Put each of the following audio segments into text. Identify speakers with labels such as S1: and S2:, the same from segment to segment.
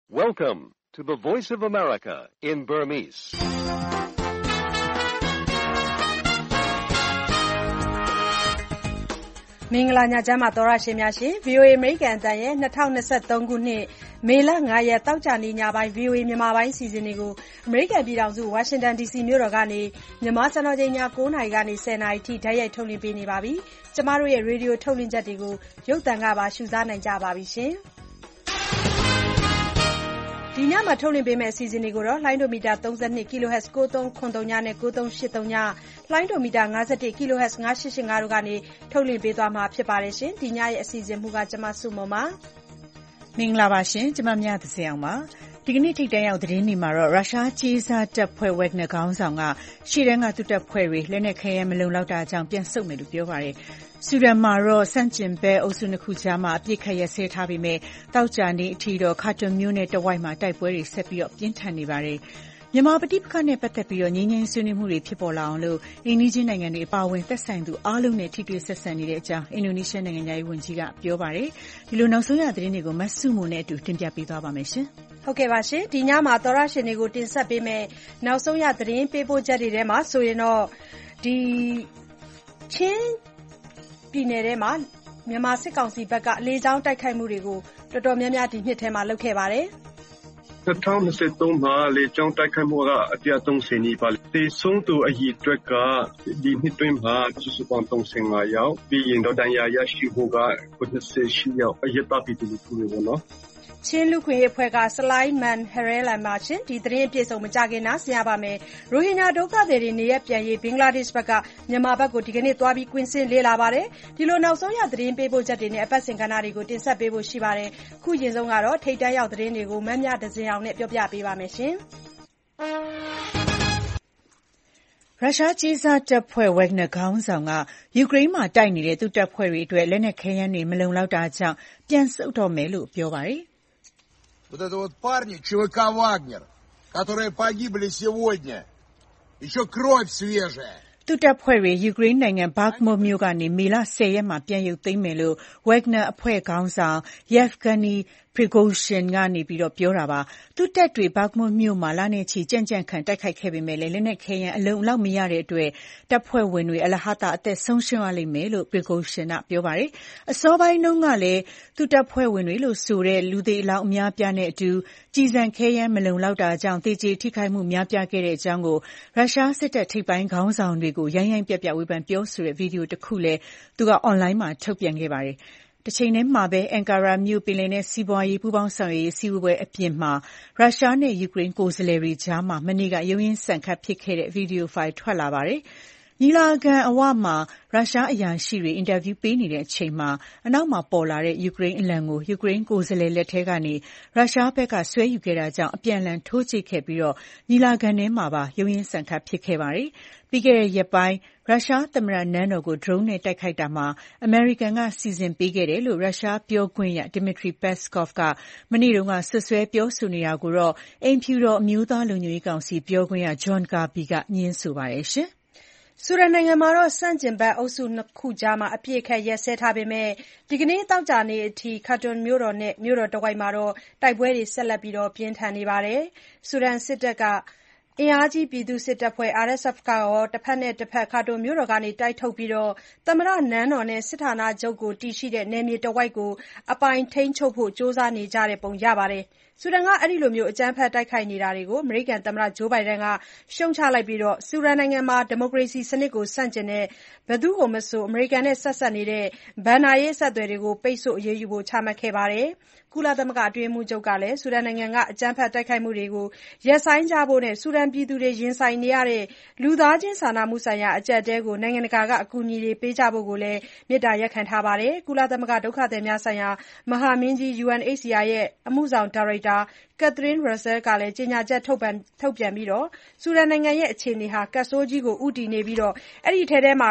S1: Welcome to the Voice of America in Burmese.
S2: ။မင်္ဂလာညချမ်းပါသောရရှင်များရှင် VOA အမေရိကန်အသံရဲ့2023ခုနှစ်မေလ9ရက်တောက်ကြနေ့ညပိုင်း VOA မြန်မာပိုင်းအစီအစဉ်တွေကိုအမေရိကန်ပြည်ထောင်စုဝါရှင်တန် DC မြို့တော်ကနေမြန်မာစံတော်ချိန်ည9:00နာရီကနေ10:00နာရီထိဓာတ်ရိုက်ထုတ်လွှင့်ပေးနေပါပြီ။ကျမတို့ရဲ့ရေဒီယိုထုတ်လွှင့်ချက်တွေကိုရုပ်သံကပါရှုစားနိုင်ကြပါပြီရှင်။ဒီညမှာထုတ်လွှင့်ပေးမယ့်အစီအစဉ်တွေကိုတော့လိုင်းဒိုမီတာ32 kHz 9393နဲ့9383လိုင်းဒိုမီတာ51 kHz 9885တို့ကနေထုတ်လွှင့်ပေးသွားမှာဖြစ်ပါတယ်ရှင်။ဒီညရဲ့အစီအစဉ်မူကကျမစုမုံပါ
S3: ။မင်္ဂလာပါရှင်။ကျမမြတ်သဇင်အောင်ပါ။ဒီကနေ့ထိပ်တန်းရောက်သတင်းတွေမှာတော့ရုရှားကြေးစားတပ်ဖွဲ့ဝက်ဂနာခေါင်းဆောင်ကရှေ့တန်းကသူတပ်ဖွဲ့တွေလက်နက်ခဲယမ်းမလုံလောက်တာကြောင့်ပြန်ဆုတ်မယ်လို့ပြောပါတယ်။ဆူဒန်မှာတော့စန့်ကျင်ဘက်အုပ်စုနှစ်ခုကြားမှာအပြစ်ခတ်ရက်စဲထားပေမဲ့တောက်ကြနေ့အထိတော့ခါတွန်မြို့နယ်တဝိုက်မှာတိုက်ပွဲတွေဆက်ပြီးပြင်းထန်နေပါတယ်။မြန်မာပဋိပက္ခနဲ့ပတ်သက်ပြီးငြိမ်းချမ်းဆွေးနွေးမှုတွေဖြစ်ပေါ်လာအောင်လို့အိမ်နီးချင်းနိုင်ငံတွေအပါအဝင်သက်ဆိုင်သူအားလုံးနဲ့ထိတွေ့ဆက်ဆံနေတဲ့အကြောင်းအင်ဒိုနီးရှားနိုင်ငံသားရေးဝန်ကြီးကပြောပါတယ်။ဒီလိုနောက်ဆုံးရသတင်းတွေကိုမဆုမိုနဲ့အတူတင်ပြပေးသွားပါမယ်ရှင်
S2: ။ဟုတ်ကဲ့ပါရှင်။ဒီညမှာသောရရှင်တွေကိုတင်ဆက်ပေးမယ်နောက်ဆုံးရသတင်းပေးပို့ချက်တွေထဲမှာဆိုရင်တော့ဒီချင်းပြည်နယ်ထဲမှာမြန်မာစစ်ကောင်စီဘက်ကအလေးချောင်းတိုက်ခိုက်မှုတွေကိုတော်တော်များများဒီနှစ်ထဲမှာလုပ်ခဲ့ပါတယ်
S4: ။2023မှာလေကြောင်းတိုက်ခိုက်မှုကအပြည့်30နီးပါးသေဆုံးသူအရေအတွက်ကဒီနှစ်တွင်းမှာစုစုပေါင်း35ယောက်ပြီးရင်တော့ဒဏ်ရာရရှိမှုက98ယောက်အရေးတပ်ပြီးသူတွေပေါ့နော်
S2: ချင်းလူခွင့်ရေးအဖွဲ့ကစလိုင်းမန်ဟရဲလန်မှာချင်းဒီသတင်းအပြည့်စုံမကြခင်နားဆင်ရပါမယ်။ရိုဟင်ဂျာဒုက္ခသည်တွေနေရပြန်ရေးဘင်္ဂလားဒေ့ရှ်ဘက်ကမြန်မာဘက်ကိုဒီကနေ့သွားပြီးကွင်းဆင်းလေ့လာပါတယ်။ဒီလိုနောက်ဆုံးရသတင်းပေးပို့ချက်တွေနဲ့အပတ်စဉ်ကဏ္ဍတွေကိုတင်ဆက်ပေးဖို့ရှိပါတယ်။ခုရင်ဆုံးကတော့ထိပ်တန်းရောက်သတင်းတွေကိုမမြဒဇင်အောင်နဲ့ပြောပြပေးပါမယ်ရှင်။
S3: ရုရှားကြေးစားတပ်ဖွဲ့ဝက်ဂနာခေါင်းဆောင်ကယူကရိန်းမှာတိုက်နေတဲ့သူတပ်ဖွဲ့တွေအတွက်လက်နက်ခဲယမ်းတွေမလုံလောက်တာကြောင့်ပြန်ဆုတ်တော့မယ်လို့ပြောပါတယ်။
S5: Вот это вот парни ЧВК «Вагнер», которые погибли сегодня. Еще кровь свежая.
S3: သူတပ်ဖွဲ့တွေယူကရိန်းနိုင်ငံဘတ်မုတ်မြို့ကနေမေလ10ရက်မှာပြန်ရုပ်သိမ်းမယ်လို့ဝက်ဂနာအဖွဲ့ခေါင်းဆောင်ယက်ဗဂနီပရီဂိုရှင်ကနေပြောတာပါ။သူတပ်တွေဘတ်မုတ်မြို့မှာလနဲ့ချီကြံ့ကြံ့ခံတိုက်ခိုက်ခဲ့ပေမဲ့လက်နက်ခဲယမ်းအလုံအလောက်မရတဲ့အတွက်တပ်ဖွဲ့ဝင်တွေအလဟတအသက်ဆုံးရှုံးရလိမ့်မယ်လို့ပရီဂိုရှင်ကပြောပါတယ်။အစောပိုင်းတုန်းကလည်းသူတပ်ဖွဲ့ဝင်တွေလို့ဆိုတဲ့လူသေအလောင်းအများပြားနဲ့အတူကြည်စံခဲယမ်းမလုံလောက်တာကြောင့်သေကြေထိခိုက်မှုများပြားခဲ့တဲ့အကြောင်းကိုရုရှားစစ်တပ်ထိပ်ပိုင်းခေါင်းဆောင်တွေကိုရိုင်းရိုင်းပြပြဝေဖန်ပြောဆိုတဲ့ဗီဒီယိုတစ်ခုလည်းသူကအွန်လိုင်းမှာထုတ်ပြန်ခဲ့ပါတယ်။တချိန်တည်းမှာပဲအန်ကာရာမြို့ပင်လယ်နက်စီးပွားရေးပူးပေါင်းဆောင်ရွက်ရေးစည်းဝေးပွဲအပြင်မှာရုရှားနဲ့ယူကရိန်းကိုယ်စားလှယ်တွေကြားမှာမနေ့ကရုန်းရင်းဆန်ခတ်ဖြစ်ခဲ့တဲ့ဗီဒီယိုဖိုင်ထွက်လာပါတယ်။ညီလာခံအဝမှာရုရှားအရာရှိတွေအင်တာဗျူးပေးနေတဲ့အချိန်မှာအနောက်မှာပေါ်လာတဲ့ယူကရိန်းအလံကိုယူကရိန်းကိုယ်စားလှယ်လက်ထဲကနေရုရှားဘက်ကဆွဲယူခဲ့တာကြောင့်အပြန်အလှန်ထိုးကျိတ်ခဲ့ပြီးညီလာခံထဲမှာပါရုန်းရင်းဆန်ခတ်ဖြစ်ခဲ့ပါတယ်။ပြီးခဲ့တဲ့ရက်ပိုင်းရုရှားသမ္မတနန်းတော်ကိုဒရုန်းနဲ့တိုက်ခိုက်တာမှာအမေရိကန်ကစီစဉ်ပေးခဲ့တယ်လို့ရုရှားပြောခွင့်ရ Dmitry Peskov ကမနေ့တုန်းကဆွဆွဲပြောဆိုနေတာကိုတော့အိမ်ဖြူတော်အမျိုးသားလုံခြုံရေးကောင်စီပြောခွင့်ရ John Kirby ကငြင်းဆိုပါတယ်ရှင်။
S2: ဆူဒန်နိုင်ငံမှာစန့်ကျင်ဘက်အုပ်စုနှစ်ခုကြားမှာအပြစ်ခတ်ရက်စဲထားပေမဲ့ဒီကနေ့တောက်ကြနေ့အထိခါတွန်မြို့တော်နဲ့မြို့တော်တဝိုက်မှာတိုက်ပွဲတွေဆက်လက်ပြီးပြင်းထန်နေပါတယ်။ဆူဒန်စစ်တပ်ကအင်အားကြီးပြည်သူ့စစ်တပ်ဖွဲ့ RSF ကရောတစ်ဖက်နဲ့တစ်ဖက်ခါတွန်မြို့တော်ကနေတိုက်ထုတ်ပြီးသမ္မတနန်းတော်နဲ့စစ်ဌာနချုပ်ကိုတည်ရှိတဲ့နယ်မြေတဝိုက်ကိုအပိုင်ထိန်းချုပ်ဖို့ကြိုးစားနေကြတဲ့ပုံရပါတယ်။ဆူဒန်ကအဲဒီလိုအကြမ်းဖက်တိုက်ခိုက်နေတာတွေကိုအမေရိကန်သမ္မတဂျိုးဘိုင်ဒန်ကရှုတ်ချလိုက်ပြီးဆူဒန်နိုင်ငံမှာဒီမိုကရေစီစနစ်ကိုဆန့်ကျင်တဲ့ဘယ်သူ့ကိုမဆိုအမေရိကန်နဲ့ဆက်စပ်နေတဲ့ဘဏ္ဍာရေးအဆက်အသွယ်တွေကိုပိတ်ဆို့အရေးယူဖို့ချမှတ်ခဲ့ပါတယ်။ကုလသမဂ္ဂအတွင်းရေးမှူးချုပ်ကလည်းဆူဒန်နိုင်ငံကအကြမ်းဖက်တိုက်ခိုက်မှုတွေကိုရပ်ဆိုင်းကြဖို့နဲ့ဆူဒန်ပြည်သူတွေရင်ဆိုင်နေရတဲ့လူသားချင်းစာနာမှုဆိုင်ရာအကျပ်အတည်းကိုနိုင်ငံတကာကအကူအညီတွေပေးကြဖို့ကိုလည်းမေတ္တာရပ်ခံထားပါတယ်။ကုလသမဂ္ဂဒုက္ခသည်များဆိုင်ရာမဟာမင်းကြီး UNHCR ရဲ့အမှုဆောင်ဒါရိုက်တာCatherine Russell ကလည်းကြေညာချက်ထုတ်ပြန်ပြီးဆူဒန်နိုင်ငံရဲ့အခြေအနေဟာကပ်ဆိုးကြီးကိုဦးတည်နေပြီးအဲဒီထဲမှာ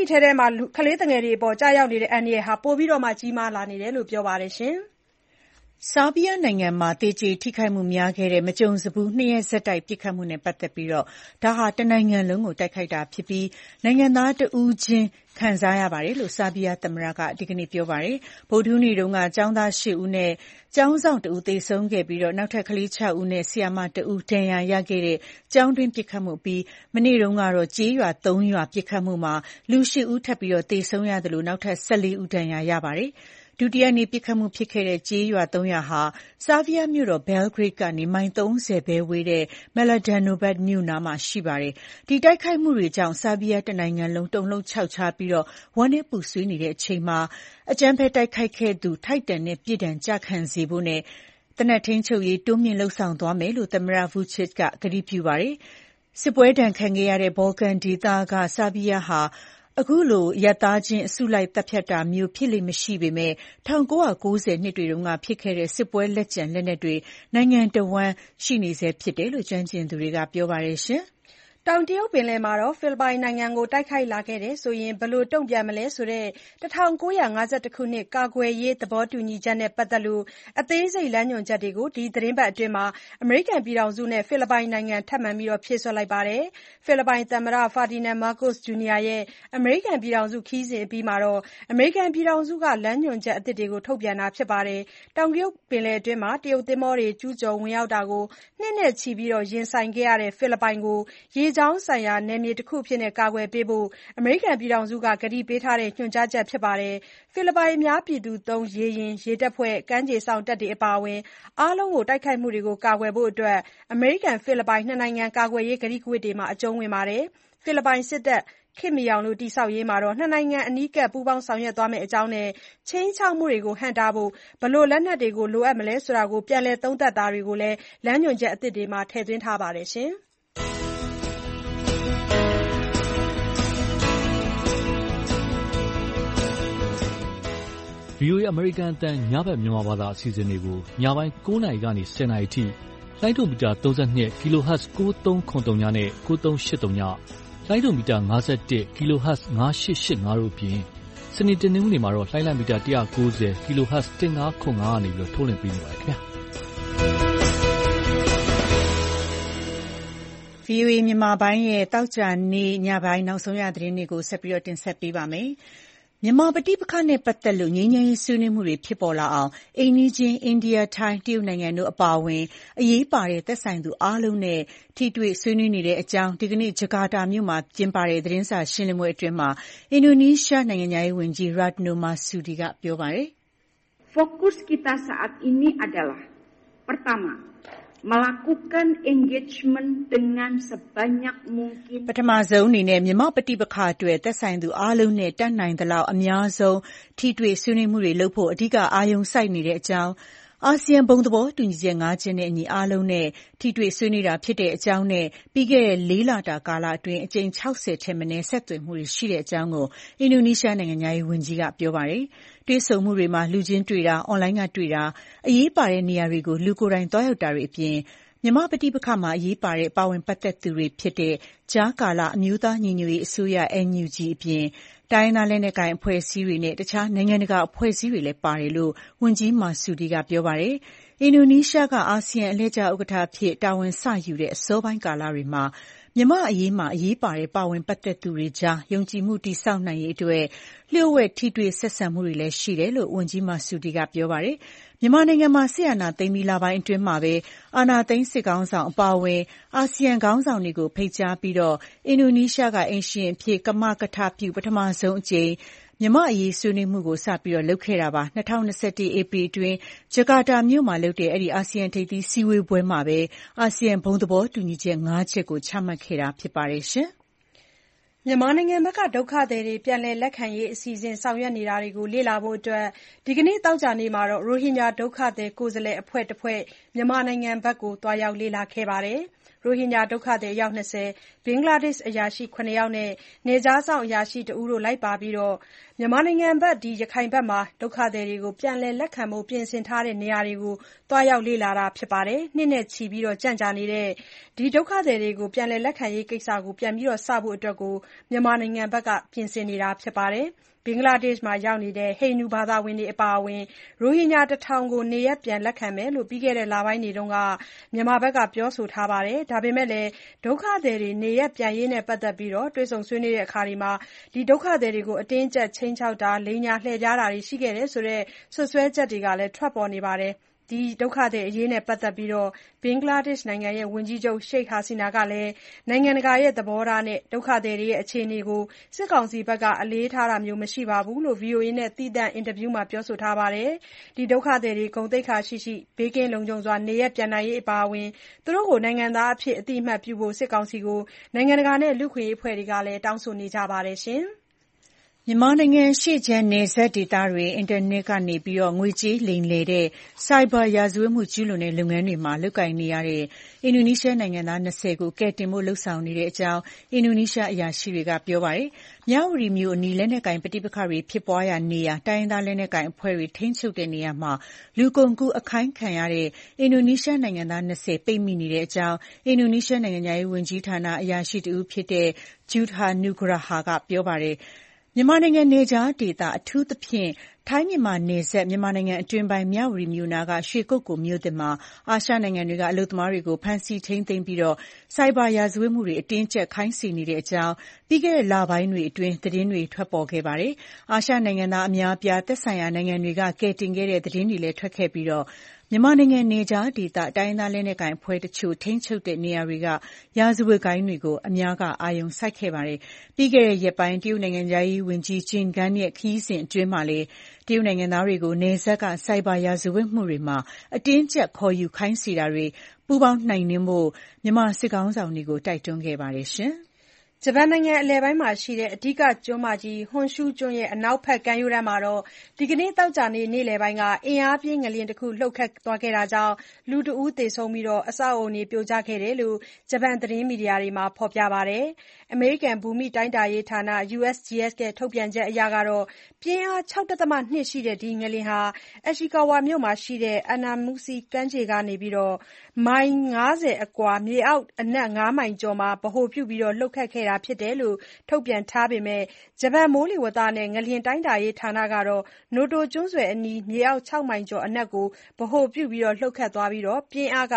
S2: ကလေးသူငယ်တွေအပေါ်ကျရောက်နေတဲ့အန္တရာယ်ဟာပိုပြီးကြီးမားလာနေတယ်လို့ပြောပါတယ်။
S3: ဆားဘီးယားနိုင်ငံမှာသေကျေထိခိုက်မှုများခဲ့တဲ့မကြုံစဖူး2 ရက်ဆက်တိုက်ပစ်ခတ်မှုနဲ့ပတ်သက်ပြီးဒါဟာတနိုင်ငံလုံးကိုတိုက်ခိုက်တာဖြစ်ပြီးနိုင်ငံသားတဦးချင်းခံစားရပါတယ်လို့ဆားဘီးယားသမ္မတကဒီကနေ့ပြောပါတယ်။ဗုဒ္ဓဟူးနေ့တုန်းကကျောင်းသား8ဦးနဲ့ကျောင်းဆောင်1ဦးသေဆုံးခဲ့ပြီးနောက်ထပ်ကလေး6ဦးနဲ့ဆရာမ1ဦးဒဏ်ရာရခဲ့တဲ့ကျောင်းတွင်းပစ်ခတ်မှုပြီးမနေ့တုန်းကတော့ကျေးရွာ3ရွာပစ်ခတ်မှုမှာလူ8ဦးထပ်ပြီးသေဆုံးရသလိုနောက်ထပ်14ဦးဒဏ်ရာရပါတယ်။ဒုတိယနေ့ပစ်ခတ်မှုဖြစ်ခဲ့တဲ့ကျေးရွာ3ရွာဟာဆားဘီးယားမြို့တော် Belgrade ကနေမိုင်30ပဲဝေးတဲ့ Mladenovac မြို့နားမှာရှိပါတယ်။ဒီတိုက်ခိုက်မှုတွေကြောင့်ဆားဘီးယားတနိုင်ငံလုံးတုန်လှုပ်ခြောက်ခြားပြီးဝမ်းနည်းပူဆွေးနေတဲ့အချိန်မှာအကြမ်းဖက်တိုက်ခိုက်ခဲ့သူထိုက်တန်တဲ့ပြစ်ဒဏ်ကျခံစေဖို့နဲ့သေနတ်ထိန်းချုပ်ရေးတိုးမြှင့်လုပ်ဆောင်သွားမယ်လို့သမ္မတ Vučić ကကတိပြုပါတယ်။စစ်ပွဲဒဏ်ခံခဲ့ရတဲ့ Balkan ဒေသကဆားဘီးယားဟာအခုလိုအရပ်သားချင်းအစုလိုက်သတ်ဖြတ်တာမျိုးဖြစ်လေ့မရှိပေမဲ့1990နှစ်တွေတုန်းကဖြစ်ခဲ့တဲ့စစ်ပွဲလက်ကျန်လက်နက်တွေနိုင်ငံတဝန်းရှိနေဆဲဖြစ်တယ်လို့ကျွမ်းကျင်သူတွေကပြောပါတယ်ရှင်။
S2: တောင်တရုတ်ပင်လယ်မှာဖိလစ်ပိုင်နိုင်ငံကိုတိုက်ခိုက်လာခဲ့တယ်ဆိုရင်ဘယ်လိုတုံ့ပြန်မလဲဆိုတဲ့1951ခုနှစ်ကာကွယ်ရေးသဘောတူညီချက်နဲ့ပတ်သက်လို့အသေးစိတ်လမ်းညွှန်ချက်တွေကိုဒီသီတင်းပတ်အတွင်းအမေရိကန်ပြည်ထောင်စုနဲ့ဖိလစ်ပိုင်နိုင်ငံထပ်မံဖြည့်စွက်လိုက်ပါတယ်။ဖိလစ်ပိုင်သမ္မတ Ferdinand Marcos Jr. ရဲ့အမေရိကန်ပြည်ထောင်စုခရီးစဉ်အပြီးအမေရိကန်ပြည်ထောင်စုကလမ်းညွှန်ချက်အသစ်တွေကိုထုတ်ပြန်တာဖြစ်ပါတယ်။တောင်တရုတ်ပင်လယ်အတွင်းတရုတ်သင်္ဘောတွေကျူးကျော်ဝင်ရောက်တာကိုနှစ်နဲ့ချီရင်ဆိုင်ခဲ့ရတဲ့ဖိလစ်ပိုင်ကိုရေကြောင်းဆိုင်ရာနယ်မြေတခုအဖြစ်ကာကွယ်ပေးဖို့အမေရိကန်ပြည်ထောင်စုကကတိပေးထားတဲ့ညွှန်ကြားချက်ဖြစ်ပါတယ်။ဖိလစ်ပိုင်အများပြည်သူသုံးရေယာဉ်ရေတပ်ဖွဲ့ကမ်းခြေစောင့်တပ်တွေအပါအဝင်အားလုံးကိုတိုက်ခိုက်မှုတွေကိုကာကွယ်ဖို့အမေရိကန်ဖိလစ်ပိုင်နှစ်နိုင်ငံကာကွယ်ရေးကတိကဝတ်တွေမှာအကျုံးဝင်ပါတယ်။ဖိလစ်ပိုင်စစ်တပ်ခေတ်မီအောင်တည်ဆောက်ရေးမှာနှစ်နိုင်ငံအနီးကပ်ပူးပေါင်းဆောင်ရွက်သွားမယ့်အကြောင်းနဲ့ခြိမ်းခြောက်မှုတွေကိုဟန့်တားဖို့ဘယ်လိုလက်နက်တွေလိုအပ်မလဲဆိုတာကိုပြန်လည်သုံးသပ်တာတွေကိုလည်းလမ်းညွှန်ချက်အသစ်တွေမှာထည့်သွင်းထားပါတယ်။
S6: VOA အမေရိကန်အသံညဘက်မြန်မာဘာသာအစီအစဉ်တွေကိုညပိုင်း9နာရီကနေ10နာရီအထိလိုင်းဒိုမီတာ 32 kHz 9373နဲ့9383ညလိုင်းဒိုမီတာ 51 kHz 9885တို့အပြင်စနေတနင်္ဂနွေမှာတော့လိုင်းလံမီတာ 190 kHz 1505ကနေထုတ်လွှင့်ပေးနေပါတယ်ခင်ဗျာ
S3: ။ VOA မြန်မာပိုင်းရဲ့တောက်ကြနေ့ညပိုင်းနောက်ဆုံးရသတင်းတွေကိုဆက်ပြီးတင်ဆက်ပေးပါမယ်။မြန်မာပဋိပက္ခနဲ့ပတ်သက်လို့ငြိမ်းချမ်းရေးဆွေးနွေးမှုတွေဖြစ်ပေါ်လာအောင်အိမ်နီးချင်းအိန္ဒိယ၊ထိုင်း၊တရုတ်နိုင်ငံတို့အပါအဝင်အရေးပါတဲ့သက်ဆိုင်သူအားလုံးနဲ့ထိတွေ့ဆွေးနွေးနေတဲ့အကြောင်းဒီကနေ့ဂျကာတာမြို့မှာကျင်းပတဲ့သတင်းစာရှင်းလင်းပွဲအတွင်းအင်ဒိုနီးရှားနိုင်ငံခြားရေးဝန်ကြီး Retno Marsudi ကပြောပါတယ်။
S7: Fokus kita saat ini adalah pertama melakukan engagement dengan sebanyak mungkin
S3: ပထမဆုံးအနေနဲ့မြန်မာပဋိပက္ခအတွက်သက်ဆိုင်သူအားလုံးနဲ့တတ်နိုင်သလောက်အများဆုံးထိတွေ့ဆွေးနွေးမှုတွေလုပ်ဖို့အဓိကအာရုံစိုက်နေတဲ့အကြောင်းအာဆီယံဘုံသဘောတူညီချက်5ချက်နဲ့အညီအားလုံးနဲ့ထိတွေ့ဆွေးနွေးတာဖြစ်တဲ့အကြောင်းနဲ့ပြီးခဲ့တဲ့4လတာကာလအတွင်းအကြိမ်60ထက်မနည်းဆက်သွယ်မှုတွေရှိတဲ့အကြောင်းကိုအင်ဒိုနီးရှားနိုင်ငံသားရေးဝန်ကြီးကပြောပါတယ်။တွေ့ဆုံမှုတွေမှာလူချင်းတွေ့တာအွန်လိုင်းကတွေ့တာအရေးပါတဲ့နေရာတွေကိုလူကိုယ်တိုင်သွားရောက်တာတွေအပြင်မြန်မာပဋိပက္ခမှာအရေးပါတဲ့ပါဝင်ပတ်သက်သူတွေဖြစ်တဲ့ကြားကာလအမျိုးသားညီညွတ်ရေးအစိုးရ NUG အပြင်တိုင်းရင်းသားလက်နက်ကိုင်အဖွဲ့အစည်းတွေနဲ့တခြားနိုင်ငံတကာအဖွဲ့အစည်းတွေလည်းပါတယ်လို့ဝန်ကြီးမာဆူဒီကပြောပါတယ်။အင်ဒိုနီးရှားကအာဆီယံအလှည့်ကျဥက္ကဋ္ဌအဖြစ်တာဝန်စယူတဲ့အစောပိုင်းကာလတွေမှာမြန်မာ့အရေးမှာအရေးပါတဲ့ပါဝင်ပတ်သက်သူတွေကြားယုံကြည်မှုတည်ဆောက်နိုင်ရေးအတွက်လျှို့ဝှက်ထိတွေ့ဆက်ဆံမှုတွေလည်းရှိတယ်လို့ဝန်ကြီးမာဆူဒီကပြောပါတယ်။မြန်မာနိုင်ငံမှာစစ်အာဏာသိမ်းပြီးလပိုင်းအတွင်းမှာပဲအာဏာသိမ်းစစ်ခေါင်းဆောင်အပါအဝင်အာဆီယံခေါင်းဆောင်တွေကိုဖိတ်ကြားပြီးအင်ဒိုနီးရှားကအိမ်ရှင်အဖြစ်ကမကထပြုပထမဆုံးအကြိမ်မြန်မာ့အရေးဆွေးနွေးမှုကိုစပြီးလုပ်ခဲ့တာပါ။2021ဧပြီအတွင်းဂျကာတာမြို့မှာလုပ်တဲ့အဲဒီအာဆီယံထိပ်သီးစည်းဝေးပွဲမှာပဲအာဆီယံဘုံသဘောတူညီချက်5ချက်ကိုချမှတ်ခဲ့တာဖြစ်ပါတယ်။
S2: မြန်မာနိုင်ငံဘက်ကဒုက္ခသည်တွေပြန်လည်လက်ခံရေးအစီအစဉ်ဆောင်ရွက်နေတာတွေကိုလေ့လာဖို့ဒီကနေ့သောကြာနေ့မှာရိုဟင်ဂျာဒုက္ခသည်ကိုယ်စားလှယ်အဖွဲ့တဖွဲ့မြန်မာနိုင်ငံဘက်ကိုသွားရောက်လေ့လာခဲ့ပါတယ်။ရိုဟင်ဂျာဒုက္ခသည်အယောက်20ဘင်္ဂလားဒေ့ရှ်အရာရှိ7ယောက်နဲ့နယ်ခြားစောင့်အရာရှိ1ဦးတို့လိုက်ပါပြီးမြန်မာနိုင်ငံဘက်ရခိုင်ဘက်မှာဒုက္ခသည်တွေကိုပြန်လည်လက်ခံဖို့ပြင်ဆင်ထားတဲ့နေရာတွေကိုသွားရောက်လေ့လာတာဖြစ်ပါတယ်။နှစ်နဲ့ချီကြန့်ကြာနေတဲ့ဒီဒုက္ခသည်တွေကိုပြန်လည်လက်ခံရေးကိစ္စကိုပြန်စဖို့အတွက်မြန်မာနိုင်ငံဘက်ကပြင်ဆင်နေတာဖြစ်ပါတယ်။ဘင်္ဂလားဒေ့ရှ်မှာရောက်နေတဲ့ ဟိန္ဒူဘာသာဝင်တွေအပါအဝင်ရိုဟင်ဂျာ 1,000 ကိုနေရပ်ပြန်လက်ခံမယ်လို့ပြီးခဲ့တဲ့လပိုင်းတွေကမြန်မာဘက်ကပြောဆိုထားပါတယ်။ ဒါပေမဲ့လည်းဒုက္ခသည်တွေနေရပ်ပြန်ရေးနဲ့ပတ်သက်ပြီးတွေ့ဆုံဆွေးနွေးတဲ့အခါဒုက္ခသည်တွေကိုအတင်းအကျပ်ခြိမ်းခြောက်တာ၊လိမ်ညာလှည့်ဖျားတာတွေရှိခဲ့တယ်ဆိုတဲ့စွပ်စွဲချက်တွေလည်းထွက်ပေါ်နေပါတယ်။ ဒီဒုက္ခသည်အရေးနဲ့ပတ်သက်ပြီးဘင်္ဂလားဒေ့ရှ်နိုင်ငံဝန်ကြီးချုပ် Sheikh Hasina ကလည်း နိုင်ငံတကာရဲ့သဘောထားနဲ့ဒုက္ခသည်တွေရဲ့အခြေအနေကိုစစ်ကောင်စီဘက်ကအလေးထားတာမျိုးမရှိဘူးလို့ VOA နဲ့ သီးသန့်အင်တာဗျူးမှာပြောဆိုထားပါတယ်။ ဒုက္ခသည်တွေဂုဏ်သိက္ခာရှိရှိဘေးကင်းလုံခြုံစွာနေရပ်ပြန်နိုင်ရေးအပါအဝင်နိုင်ငံသားအဖြစ်အသိအမှတ်ပြုဖို့စစ်ကောင်စီကိုနိုင်ငံတကာနဲ့လူ့အခွင့်အရေးအဖွဲ့တွေကလည်းတောင်းဆိုနေကြပါတယ်။
S3: မြန်မာနိုင်ငံအရှေ့ခြမ်းနယ်စပ်ဒေသတွေအင်တာနက်ကနေငွေကြေးလိမ်လည်တဲ့ဆိုက်ဘာရာဇဝတ်မှုကျူးလွန်တဲ့လုပ်ငန်းတွေမှာလုပ်ကိုင်နေရတဲ့အင်ဒိုနီးရှားနိုင်ငံသား20ကိုကယ်တင်ဖို့လုပ်ဆောင်နေတဲ့အကြောင်းအင်ဒိုနီးရှားအရာရှိတွေကပြောပါတယ်။ မြဝတီမြို့အနီးလက်နက်ကိုင်ပဋိပက္ခတွေဖြစ်ပွားရာနေရာတိုင်းရင်းသားလက်နက်ကိုင်အဖွဲ့တွေထိန်းချုပ်တဲ့နေရာမှာလူကုန်ကူးအခိုင်းခံရတဲ့အင်ဒိုနီးရှားနိုင်ငံသား20ပိတ်မိနေတဲ့အကြောင်းအင်ဒိုနီးရှားနိုင်ငံခြားရေးဝန်ကြီးဌာနအရာရှိတဦးဖြစ်တဲ့ Judha Nugraha ကပြောပါတယ်။ မြန်မာနိုင်ငံနယ်ခြားဒေသအထူးသဖြင့်ထိုင်းမြန်မာနယ်စပ်မြန်မာနိုင်ငံအတွင်းပိုင်းမြဝတီမြို့နားကရွှေကုက္ကိုမြို့သစ်မှာအာရှနိုင်ငံတွေကအလုပ်သမားတွေကိုဖမ်းဆီးထိန်းသိမ်းပြီးဆိုက်ဘာရာဇဝတ်မှုတွေအတင်းအကျပ်ခိုင်းစေနေတဲ့အကြောင်းပြီးခဲ့တဲ့လပိုင်းတွေအတွင်းသတင်းတွေထွက်ပေါ်ခဲ့ပါတယ်။ အာရှနိုင်ငံသားအများအပြားသက်ဆိုင်ရာနိုင်ငံတွေကကယ်တင်ခဲ့တဲ့သတင်းတွေလည်းထွက်ခဲ့ပြီးမြန်မာနိုင်ငံနယ်ခြားဒေသတိုင်းရင်းသားလက်နက်ကိုင်အဖွဲ့တချို့ထိန်းချုပ်တဲ့နေရာတွေကရာဇဝတ်ဂိုဏ်းတွေကိုအများကအာရုံစိုက်ခဲ့ပါတယ်။ ပြီးခဲ့တဲ့ရက်ပိုင်းတရုတ်နိုင်ငံခြားရေးဝန်ကြီး Qin Gang ရဲ့ခရီးစဉ်အတွင်းမှာလည်းတရုတ်နိုင်ငံသားတွေကိုနယ်စပ်ကဆိုက်ဘာရာဇဝတ်မှုတွေမှာအတင်းအကျပ်ခေါ်ယူခိုင်းစေတာတွေပူးပေါင်းနှိမ်နင်းဖို့မြန်မာစစ်ခေါင်းဆောင်တွေကိုတိုက်တွန်းခဲ့ပါတယ်။
S2: ဂျပန်နိုင်ငံအလယ်ပိုင်းမှာရှိတဲ့အဓိကကျွန်းမကြီး Honshu ကျွန်းရဲ့အနောက်ဘက်ကမ်းရိုးတန်းမှာဒီကနေ့သောကြာနေ့နေ့လယ်ပိုင်းကအင်အားပြင်းငလျင်တခုလှုပ်ခတ်သွားခဲ့တာကြောင့်လူတဦးသေဆုံးပြီးအဆောက်အအုံတွေပြိုကျခဲ့တယ်လို့ဂျပန်သတင်းမီဒီယာတွေမှာဖော်ပြပါတယ်။ အမေရိကန်ဘူမိတိုင်းတာရေးဌာန USGS ရဲ့ထုတ်ပြန်ချက်အရပြင်းအား 6.2 ရှိတဲ့ဒီငလျင်ဟာ Ishikawa မြို့မှာရှိတဲ့ Anamusi ကမ်းခြေကနေမိုင် 50 အကွာမြေအောက်အနက် 5 မိုင်ကျော်မှာဗဟိုပြုလှုပ်ခတ်ခဲ့တာဖြစ်တယ်လို့ထုတ်ပြန်ထားပေမဲ့ဂျပန်မိုးလေဝသနဲ့ငလျင်တိုင်းတာရေးဌာနကတော့နိုတိုကျွန်းဆွယ်အနီးမြေအောက် 6 မိုင်ကျော်အနက်ကိုဗဟိုပြုလှုပ်ခတ်သွားပြီးပြင်းအား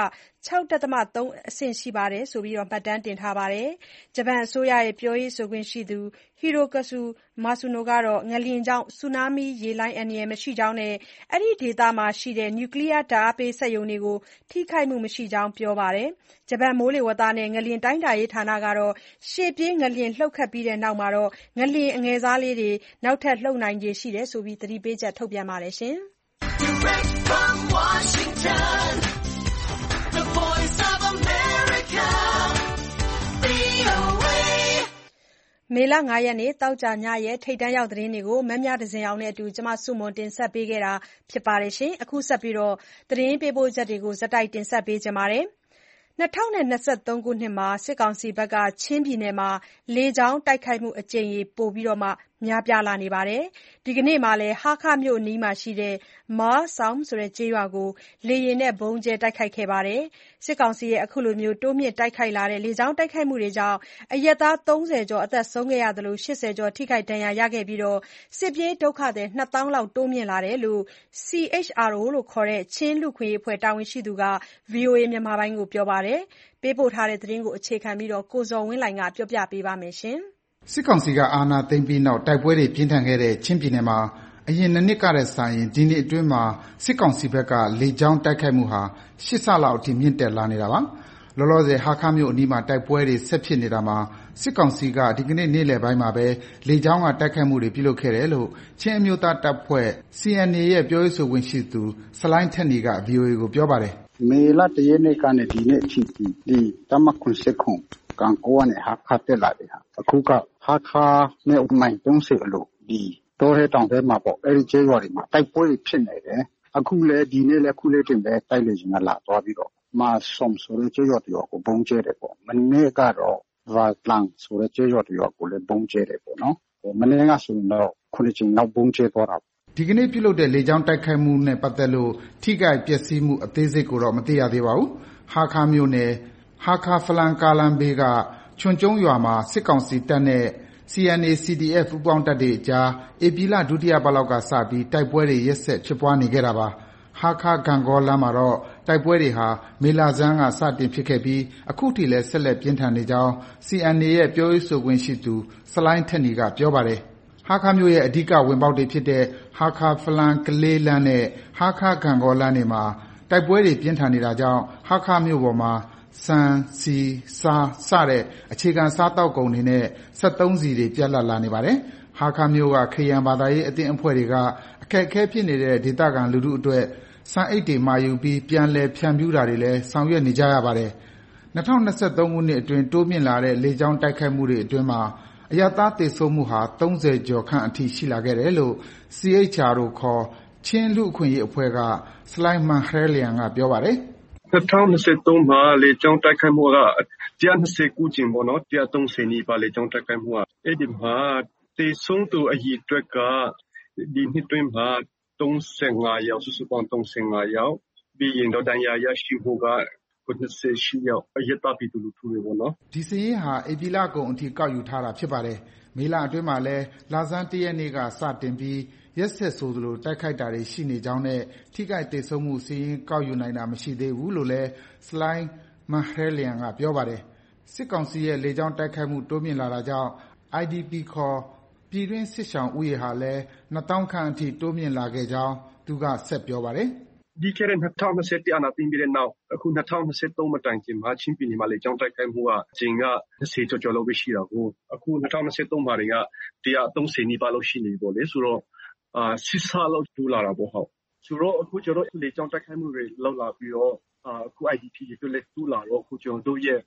S2: 6.3 အဆင့်ရှိတယ်လို့မှတ်တမ်းတင်ထားပါတယ်။ ဂျပန်အစိုးရပြောရေးဆိုခွင့်ရှိသူ Hirokazu Matsuno ကတော့ငလျင်ကြောင့်ဆူနားမီးရေလှိုင်းအန္တရာယ်မရှိကြောင်းနဲ့အဲဒီဒေသမှာရှိတဲ့နျူကလီးယားဓာတ်အားပေးစက်ရုံတွေကိုထိခိုက်မှုမရှိကြောင်းပြောပါတယ်။ ဂျပန်မိုးလေဝသနဲ့ငလျင်တိုင်းတာရေးဌာနကတော့ရှေ့ပြေးငလျင်လှုပ်ခတ်ပြီးနောက်ငလျင်အငယ်စားလေးတွေနောက်ထပ်လှုပ်နိုင်ခြေရှိတယ်လို့သတိပေးချက်ထုတ်ပြန်ပါတယ်။
S8: Direct from Washington, the voice of America, VOA.
S2: မေလ 5 ရက်သောကြာညရဲ့ထိပ်တန်းရောက်သတင်းတွေကိုမမြသဇင်အောင်နဲ့အတူစုမွန်တင်ဆက်ပေးခဲ့တာပါ။ အခုဆက်ပြီးသတင်းပေးပို့ချက်တွေကိုဆက်တိုက်တင်ဆက်ပေးပါမယ်။ 2023 ခုနှစ်မှာစစ်ကောင်စီဘက်ကချင်းပြည်နယ်မှာလေကြောင်းတိုက်ခိုက်မှုအကြိမ်ရေပိုများပြားလာနေပါတယ်။ ဒီကနေ့မှာလည်းဟားခါးမြို့အနီးမှာရှိတဲ့ Ma Saum ကျေးရွာကိုလေယာဉ်နဲ့ဗုံးကြဲတိုက်ခိုက်ခဲ့ပါတယ်။ စစ်ကောင်စီရဲ့အခုလိုတိုးမြင့်တိုက်ခိုက်လာတဲ့လေကြောင်းတိုက်ခိုက်မှုတွေကြောင့်အရပ်သား 30 ကျော်သေဆုံးခဲ့ရသလို 80 ကျော်ထိခိုက်ဒဏ်ရာရခဲ့ပြီးစစ်ပြေးဒုက္ခသည် 2 သောင်းလောက်တိုးမြင့်လာတယ်လို့ CHRO ခေါ်ချင်းလူ့အခွင့်အရေးအဖွဲ့တာဝန်ရှိသူက VOA ကိုပြောပါတယ်။ ပေးပို့တဲ့သတင်းကိုအခြေခံပြီးကိုဇော်ဝင်းလှိုင်ကတင်ပြပေးထားပါတယ်။
S9: စစ်ကောင်စီကအာဏာသိမ်းပြီးနောက်တိုက်ပွဲတွေပြင်းထန်ခဲ့တဲ့ချင်းပြည်နယ်မှာအရင်2နှစ်ကထက်စာရင်ဒီနှစ်အတွင်းမှာစစ်ကောင်စီဘက်ကလေကြောင်းတိုက်ခိုက်မှုဟာ8 ဆလောက်အထိမြင့်တက်လာနေတာပါ။ လောလောဆယ်ဟားခါးမြို့အနီးမှာတိုက်ပွဲတွေဆက်ဖြစ်နေတာမှာစစ်ကောင်စီကဒီကနေ့နေ့လယ်ပိုင်းမှာပဲလေကြောင်းကတိုက်ခိုက်မှုတွေပြုလုပ်ခဲ့တယ်လို့ချင်းအမျိုးသားတပ်ဖွဲ့ CNA ရဲ့ပြောရေးဆိုခွင့်ရှိသူ ဆလိုင်းထက်နီက VOA ကိုပြောပါတယ်
S10: ။မေလ 1 ရက်နေ့ကနေဒီနေ့အထိဒီတပ်မ၇၇ဂန့်ဂေါကနေဟားခါးတက်လာတယ်။အခုကဟားခါးနဲ့မိုင် 30 အလိုဒီတောထဲတောင်ထဲမှာပေါ့အဲဒီကျေးရွာတွေမှာတိုက်ပွဲတွေဖြစ်နေတယ်။အခုလည်းဒီနေ့လည်းအခုလေးတင်ပဲတိုက်လေယာဉ်ကလာသွားပြီးတော့Ma Saum ဆိုတဲ့ကျေးရွာတရွာကိုဗုံးကြဲတယ်ပေါ့။မနေ့ကတော့Va Klang ဆိုတဲ့ကျေးရွာတရွာကိုလည်းဗုံးကြဲတယ်ပေါ့နော်။မနေ့ကဆိုရင်တော့7 ကြိမ်လောက်ဗုံးကြဲသွားတာပေါ့
S9: ။ဒီကနေ့ပြုလုပ်တဲ့လေကြောင်းတိုက်ခိုက်မှုနဲ့ပတ်သက်လို့ထိခိုက်ပျက်စီးမှုအသေးစိတ်ကိုတော့မသိရသေးပါဘူး။ဟားခါးမြို့နယ်ဟားခါးဖလမ်းကားလမ်းဘေးကချွန်ကျုံးရွာမှာစစ်ကောင်စီတပ်နဲ့ CNA CDF ပူးပေါင်းတပ်တွေအကြားဧပြီလဒုတိယပတ်လောက်ကစပြီးတိုက်ပွဲတွေရက်ဆက်ဖြစ်ပွားနေခဲ့တာပါ။ဟာခါဂန်ကောလမ်းမှာတော့တိုက်ပွဲတွေဟာမေလဆန်းကစတင်ဖြစ်ခဲ့ပြီးအခုထိလည်းဆက်လက်ပြင်းထန်နေကြောင်း CNA ရဲ့ပြောရေးဆိုခွင့်ရှိသူဆလိုင်းထက်နီကပြောပါတယ်။ဟာခါမြို့ရဲ့အဓိကဝင်ပေါက်တွေဖြစ်တဲ့ဟာခါဖလန်ကလေးလမ်းနဲ့ဟာခါဂန်ကောလမ်းတွေမှာတိုက်ပွဲတွေပြင်းထန်နေတာကြောင့်ဟာခါမြို့ပေါ်မှာဆန်၊ဆီ၊ဆားစတဲ့အခြေခံစားသောက်ကုန်တွေနဲ့စက်သုံးဆီတွေပြတ်လပ်လာနေပါတယ်။ဟာခါမြို့ကခရစ်ယာန်ဘာသာရေးအသင်းအဖွဲ့တွေကအခက်အခဲဖြစ်နေတဲ့ဒေသခံလူထုအတွက်ဆန်အိတ်တွေမှာယူပြီးပြန်လည်ဖြန့်ဖြူးတာတွေလည်းဆောင်ရွက်နေကြရပါတယ်။2023ခုနှစ်အတွင်းတိုးမြင့်လာတဲ့လေကြောင်းတိုက်ခိုက်မှုတွေအတွင်းမှာအရပ်သားသေဆုံးမှုဟာ30ကျော်ခန့်အထိရှိလာခဲ့တယ်လို့ CHRO ခေါ်ချင်းလူ့အခွင့်အရေးအဖွဲ့ကဆလိုင်းမန်ဟရဲလျံကပြောပါတယ်
S4: ။2023မှာလေကြောင်းတိုက်ခိုက်မှုက129ကြိမ်ပေါ့နော်130နီးပါးလေကြောင်းတိုက်ခိုက်မှုကအဲ့ဒီမှာသေဆုံးသူအရေအတွက်ကဒီနှစ်တွင်းမှာ35ယောက်စုစုပေါင်း35ယောက်ပြီးရင်တော့ဒဏ်ရာရရှိမှုက98ယောက်အရပ်သားပြည်သူလူထုတွေပေါ့နော်
S9: ဒီစည်ရင်ဟာဧပြီလကုန်အထိကောက်ယူထားတာဖြစ်ပါတယ်မေလအတွင်းမှာလဲလာဇန်1ရက်နေ့ကစတင်ပြီးရက်ဆက်ဆိုသလိုတိုက်ခိုက်တာတွေရှိနေကြောင်းနဲ့ထိခိုက်ဒေဆုံးမှုစည်ရင်ကောက်ယူနိုင်တာမရှိသေးဘူးလို့လဲစလိုင်းမန်ဟရဲလျံကပြောပါတယ်စစ်ကောင်စီရဲ့လေကြောင်းတိုက်ခိုက်မှုတိုးမြင့်လာတာကြောင့် IDP ခေါ်ပြည်တွင်းစစ်ရှောင်ဥယေဟာလဲ2000ခန့်အထိတိုးမြင့်လာခဲ့ကြောင်းသူကဆက်ပြောပါတယ်
S4: ဒီကနေ့2021အနာသိပြီးတဲ့နောက်အခု2023မတိုင်ခင်မှာချင်းပြည်နယ်မှာလေကြောင်းတိုက်ခိုက်မှုကအချိန်က20ကျော်လောက်ပဲရှိတာကိုအခု2023မှာတွေက130နီးပါးလောက်ရှိနေပေါ့လေဆိုတော့စစ်စားလောက်ဒူလာတာပေါ့ဟုတ်ဆိုတော့အခုကျွန်တော်လေကြောင်းတိုက်ခိုက်မှုတွေလောက်လာပြီးတော့အခု IDP တွေလည်းဒူလာတော့အခုကျွန်တော်တို့ရဲ့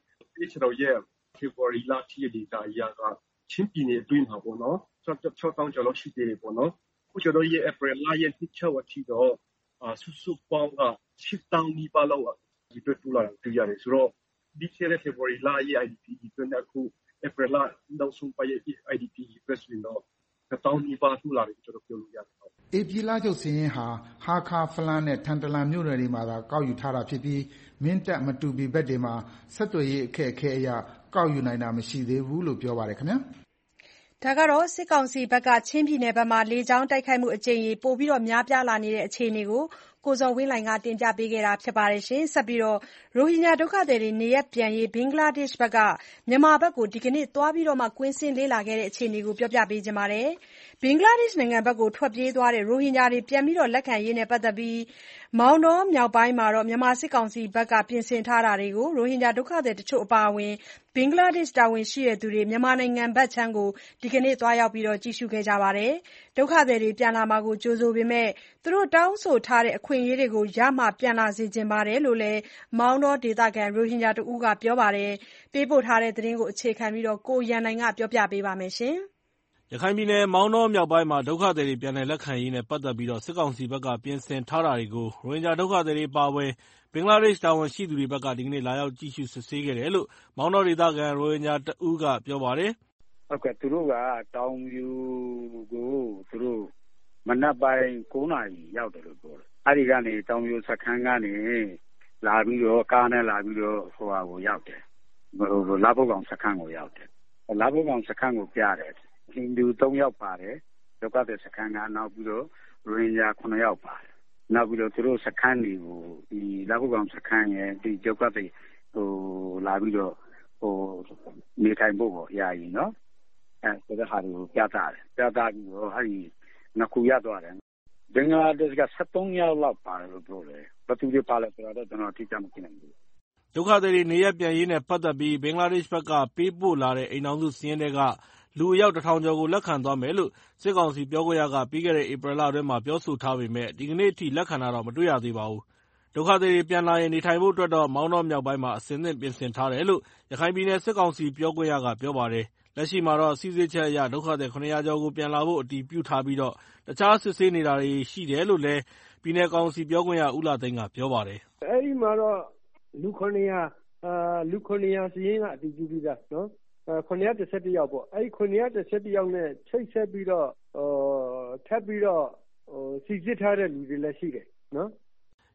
S4: February လထိရဲ့ data အရကချင်းပြည်နယ်အတွင်းမှာပေါ့နော်6000ကျော်လောက်ရှိသေးတယ်ပေါ့နော်အခုကျွန်တော်ရဲ့ April လရဲ့နှစ်ချုပ်အထိတော့စုစုပေါင်းက8000နီးပါးလောက်ဒီအတွက်တူလာတွေ့ရတယ်ဆိုတော့ဒီကျတဲ့ February လရဲ့ IDP အတွက်အခု April လနောက်ဆုံးပတ်ရဲ့ IDP အတွက်ဆိုတော့1000နီးပါးတူလာတယ်ကျွန်တော်ပြောလို့ရတယ်
S9: ဧပြီလချုပ်စည်ရင်ဟာဟာခါဖလန်နဲ့ထန်တလန်မြို့နယ်တွေမှာသာကောက်ယူထားတာဖြစ်ပြီးမင်းတပ်မတူပီဘက်တွေမှာဆက်သွယ်ရေးအခက်အခဲအရကောက်ယူနိုင်တာမရှိသေးဘူးလို့ပြောပါတယ်ခင်ဗျာ
S2: ဒါကတော့စစ်ကောင်စီဘက်ကချင်းပြည်နယ်ဘက်မှာလေကြောင်းတိုက်ခိုက်မှုအကြိမ်ရေပိုပြီးများပြားလာနေတဲ့အခြေအနေကိုကိုဇော်ဝင်းလှိုင်ကတင်ပြပေးခဲ့တာဖြစ်ပါတယ်။ဆက်ပြီးရိုဟင်ဂျာဒုက္ခသည်တွေနေရပ်ပြန်ရေးဘင်္ဂလားဒေ့ရှ်ဘက်ကမြန်မာဘက်ကိုဒီကနေ့သွားပြီးကွင်းဆင်းလေ့လာခဲ့တဲ့အခြေအနေကိုပြောပြပေးချင်ပါတယ်။ဘင်္ဂလားဒေ့ရှ်နိုင်ငံဘက်ကိုထွက်ပြေးသွားတဲ့ရိုဟင်ဂျာတွေပြန်ပြီးလက်ခံရေးနဲ့ပတ်သက်ပြီးမောင်တောမြောက်ပိုင်းမှာမြန်မာစစ်ကောင်စီဘက်ကပြင်ဆင်ထားတာတွေကိုရိုဟင်ဂျာဒုက္ခသည်တချို့အပါအဝင်ဘင်္ဂလားဒေ့ရှ်တာဝန်ရှိသူတွေမြန်မာနိုင်ငံဘက်ခြမ်းကိုဒီကနေ့သွားရောက်ကြည့်ရှုခဲ့ကြပါတယ်။ဒုက္ခသည်တွေပြန်လာမှာကိုကြိုဆိုပေမဲ့သူတို့တောင်းဆိုထားတဲ့အခွင့်အရေးတွေကိုရမှပြန်လာစေချင်ပါတယ်လို့လည်းမောင်တောဒေသခံရိုဟင်ဂျာတဦးကပြောပါတယ်။ပေးပို့ထားတဲ့သတင်းကိုအခြေခံပြီးကိုရန်နိုင်ကပြောပြပေးပါမယ်။
S11: ရခိုင်ပြည်နယ်မောင်တောမြောက်ပိုင်းမှာဒုက္ခသည်တွေပြန်လည်လက်ခံရေးနဲ့ပတ်သက်ပြီးစစ်ကောင်စီဘက်ကပြင်ဆင်ထားတာတွေကိုရိုဟင်ဂျာဒုက္ခသည်တွေအပါအဝင်ဘင်္ဂလားဒေ့ရှ်တာဝန်ရှိသူတွေဘက်ကဒီကနေ့လာရောက်ကြည့်ရှုစစ်ဆေးခဲ့တယ်လို့မောင်တောဒေသခံရိုဟင်ဂျာတဦးကပြောပါတယ်
S10: ။ဟုတ်ကဲ့သူတို့ကတောင်ပြူကိုသူတို့မနက်ပိုင်း9နာရီရောက်တယ်လို့ပြောတယ်။အဲဒီကနေတောင်ပြူစခန်းကနေလာပြီးတော့ကားနဲ့လာပြီးတော့ဟိုဟာကိုရောက်တယ်။လာဖို့ကောင်စခန်းကိုရောက်တယ်။လာဖို့ကောင်စခန်းကိုပြတယ်။ဟိန္ဒူ3ယောက်ပါတယ်ဒုက္ခသည်စခန်းကနောက်ပြီးတော့ရိုဟင်ဂျာ9ယောက်ပါတယ်နောက်ပြီးတော့သူတို့စခန်းတွေကိုဒီလာဖို့ကောင်စခန်းရဲ့ဒီဒုက္ခသည်လာပြီးတော့နေထိုင်ဖို့ပေါ့ယာယီနော်ဆိုတဲ့ဟာတွေကိုပြသပြီးတော့အဲဒီနှစ်ခုရသွားတယ်ဘင်္ဂလားဒေ့ရှ်က73ယောက်လောက်ပါတယ်လို့ပြောတယ်ဘယ်သူတွေပါလဲဆိုတော့ကျွန်တော်အတိအကျမသိနိုင်ဘူး
S11: ဒုက္ခသည်တွေနေရပ်ပြန်ရေးနဲ့ပတ်သက်ပြီးဘင်္ဂလားဒေ့ရှ်ဘက်ကပေးပို့လာတဲ့အိမ်ထောင်စုစာရင်းတွေကလူအယောက်1000ကျော်ကိုလက်ခံသွားမယ်လို့စစ်ကောင်စီပြောခွင့်ရကပြီးခဲ့တဲ့ဧပြီလအတွင်းမှာပြောဆိုထားပေမဲ့ဒီကနေ့အထိလက်ခံတာတော့မတွေ့ရသေးပါဘူး။ဒုက္ခသည်တွေပြန်လာရင်နေထိုင်ဖို့အတွက်တော့မောင်တောမြောက်ပိုင်းမှာအဆင်သင့်ပြင်ဆင်ထားတယ်လို့ရခိုင်ပြည်နယ်စစ်ကောင်စီပြောခွင့်ရကပြောပါတယ်။လက်ရှိမှာတော့စီစစ်ချက်အရဒုက္ခသည်900ကျော်ကိုပြန်လာဖို့အတည်ပြုထားပြီးတခြားစစ်ဆေးနေတာတွေရှိတယ်လို့လည်းပြည်နယ်ကောင်စီပြောခွင့်ရဦးလာသိန်းကပြောပါတယ်
S12: ။အဲဒီမှာတော့လူ900စာရင်းကအတည်ပြုပြီးသားနော်911ယောက်ပေါ့အဲဒီ911ယောက်နဲ့ချိတ်ဆက်ပြီးတော့ထပ်ပြီးတော့စီစစ်ထားတဲ့လူတွေလည်းရှိတယ်နော်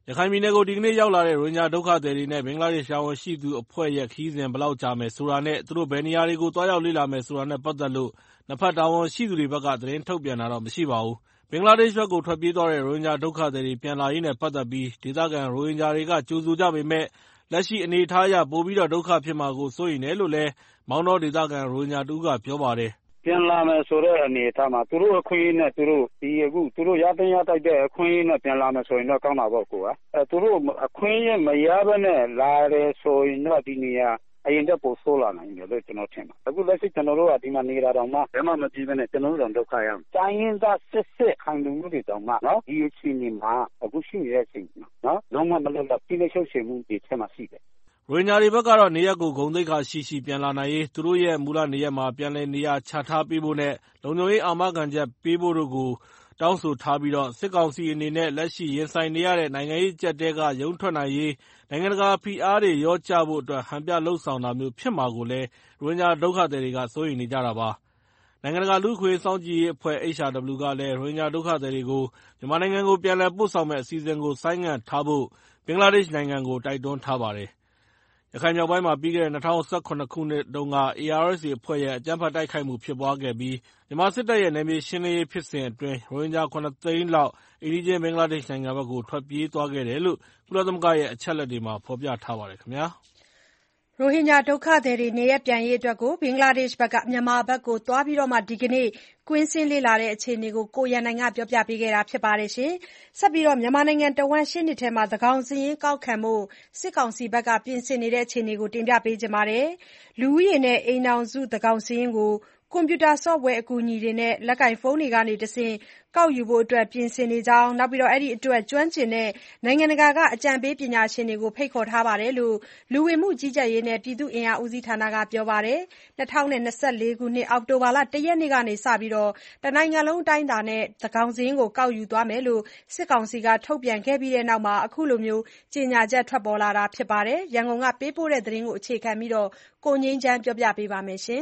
S11: ရခိုင်ပြည်နယ်ကိုဒီကနေ့ရောက်လာတဲ့ရိုဟင်ဂျာဒုက္ခသည်တွေနဲ့ဘင်္ဂလားဒေ့ရှ်တာဝန်ရှိသူအဖွဲ့ရဲ့ခရီးစဉ်ဘယ်လောက်ကြာမယ်ဆိုတာနဲ့သူတို့ဘယ်နေရာတွေကိုသွားရောက်လေ့လာမယ်ဆိုတာနဲ့ပတ်သက်လို့နှစ်ဖက်တာဝန်ရှိသူတွေဘက်ကသတင်းထုတ်ပြန်တာတော့မရှိပါဘူး။ဘင်္ဂလားဒေ့ရှ်ဘက်ကိုထွက်ပြေးသွားတဲ့ရိုဟင်ဂျာဒုက္ခသည်တွေပြန်လာရေးနဲ့ပတ်သက်ပြီးဒေသခံရိုဟင်ဂျာတွေကကြိုဆိုကြပေမဲ့လက်ရှိအနေအထားအရပိုပြီးဒုက္ခဖြစ်မှာကိုစိုးရိမ်တယ်လို့လည်းမောင်တောဒေသခံရိုဟင်ဂျာတဦးကပြောပါတယ်
S13: ။ပြန်လာမယ်ဆိုတဲ့အနေအထားမှာသူတို့အခွင့်အရေးနဲ့သူတို့သူတို့ရသင့်ရထိုက်တဲ့အခွင့်အရေးနဲ့ပြန်လာမယ်ဆိုရင်တော့ကောင်းတာပေါ့ကွာ။သူတို့အခွင့်အရေးမရဘဲနဲ့လာတယ်ဆိုရင်တော့ဒီနေရာအရင်ကပိုဆိုးလာနိုင်တယ်လို့ကျွန်တော်ထင်ပါတယ်။အခုလက်ရှိကျွန်တော်တို့ကဒီမှာနေတာတောင်မှဘယ်မှမပြေးဘဲနဲ့ကျွန်တော်တို့တော့ဒုက္ခရောက်။တိုင်းရင်းသားစစ်ခံလူမှုတွေတောင်မှနော်ဒီအချိန်မှာအခုရှိနေတဲ့အချိန်မှာနော်လုံးဝမလွတ်လပ်ပြည်နယ်ချုပ်ချယ်မှုတွေထဲမှာရှိတယ်
S11: ။ရိုဟင်ဂျာတွေဘက်ကတော့နေရပ်ကိုဂုဏ်သိက္ခာရှိပြန်လာနိုင်ရေးသူတို့ရဲ့မူလနေရပ်မှာပြန်လည်နေရာချထားပေးဖို့နဲ့လုံခြုံရေးအာမခံချက်ပေးဖို့တို့ကိုတောင်းဆိုထားပြီးစစ်ကောင်စီအနေနဲ့လက်ရှိရင်ဆိုင်နေရတဲ့နိုင်ငံရေးအကျပ်အတည်းကရုန်းထွက်နိုင်ရေးနိုင်ငံတကာဖိအားတွေလျော့ကျဖို့အတွက်ဟန်ပြလုပ်ဆောင်တာမျိုးဖြစ်မှာကိုလည်းရိုဟင်ဂျာဒုက္ခသည်တွေကစိုးရိမ်နေကြတာပါ။နိုင်ငံတကာလူ့အခွင့်အရေးစောင့်ကြည့်ရေးအဖွဲ့ HRW ကလည်းရိုဟင်ဂျာဒုက္ခသည်တွေကိုမြန်မာနိုင်ငံကိုပြန်လည်ပို့ဆောင်မယ့်အစီအစဉ်ကိုဆိုင်းငံ့ထားဖို့ဘင်္ဂလားဒေ့ရှ်နိုင်ငံကိုတိုက်တွန်းထားပါတယ်။ရခိုင်မြောက်ပိုင်းမှာပြီးခဲ့တဲ့2017ခုနှစ်တုန်းက ARSA အဖွဲ့ရဲ့အကြမ်းဖက်တိုက်ခိုက်မှုဖြစ်ပွားခဲ့ပြီးမြန်မာစစ်တပ်ရဲ့နယ်မြေရှင်းလင်းရေးဖြစ်စဉ်အတွင်းရိုဟင်ဂျာ 7 သိန်းလောက်အိမ်နီးချင်းဘင်္ဂလားဒေ့ရှ်နိုင်ငံဘက်ကိုထွက်ပြေးသွားခဲ့တယ်လို့ကုလသမဂ္ဂရဲ့အချက်အလက်တွေမှာဖော်ပြထားပါတယ်ခင်ဗျာ။
S2: ရိုဟင်ဂျာဒုက္ခသည်တွေနေရပ်ပြန်ရေးအတွက်ဘင်္ဂလားဒေ့ရှ်ဘက်ကမြန်မာဘက်ကိုသွားပြီးဒီကနေ့ကွင်းဆင်းလေ့လာတဲ့အခြေအနေကိုကိုရန်နိုင်ကပြောပြပေးခဲ့တာပါ။ဆက်ပြီးမြန်မာနိုင်ငံတဝန်းရှေ့နှစ်ထဲသန်းခေါင်စာရင်းကောက်ခံဖို့စစ်ကောင်စီဘက်ကပြင်ဆင်နေတဲ့အခြေအနေကိုတင်ပြပေးထားပါတယ်။လူဦးရေနဲ့အိမ်ထောင်စုသန်းခေါင်စာရင်းကိုကွန်ပျူတာဆော့ဖ်ဝဲအကူအညီတွေနဲ့လက်ကိုင်ဖုန်းတွေကနေတဆင့်ကောက်ယူဖို့ပြင်ဆင်နေကြောင်းအဲဒီအတွက်ကျွမ်းကျင်တဲ့နိုင်ငံတကာကအကြံပေးပညာရှင်တွေကိုဖိတ်ခေါ်ထားတယ်လို့လူဝင်မှုကြီးကြပ်ရေးနဲ့ပြည်သူ့အင်အားဦးစီးဌာနကပြောပါတယ်။၂၀၂၄ခုနှစ်အောက်တိုဘာလ ၁ ရက်နေ့ကစပြီးတနိုင်ငံလုံးအတိုင်းအတာနဲ့သန်းခေါင်စာရင်းကောက်ယူသွားမယ်လို့စစ်ကောင်စီကထုတ်ပြန်ခဲ့ပြီးနောက်အခုလိုကြေညာချက်ထွက်ပေါ်လာတာပါ။ရန်ကုန်ကပေးပို့တဲ့သတင်းကိုအခြေခံပြီးကိုငြိမ်းချမ်းပြောပြပေးပါမယ်။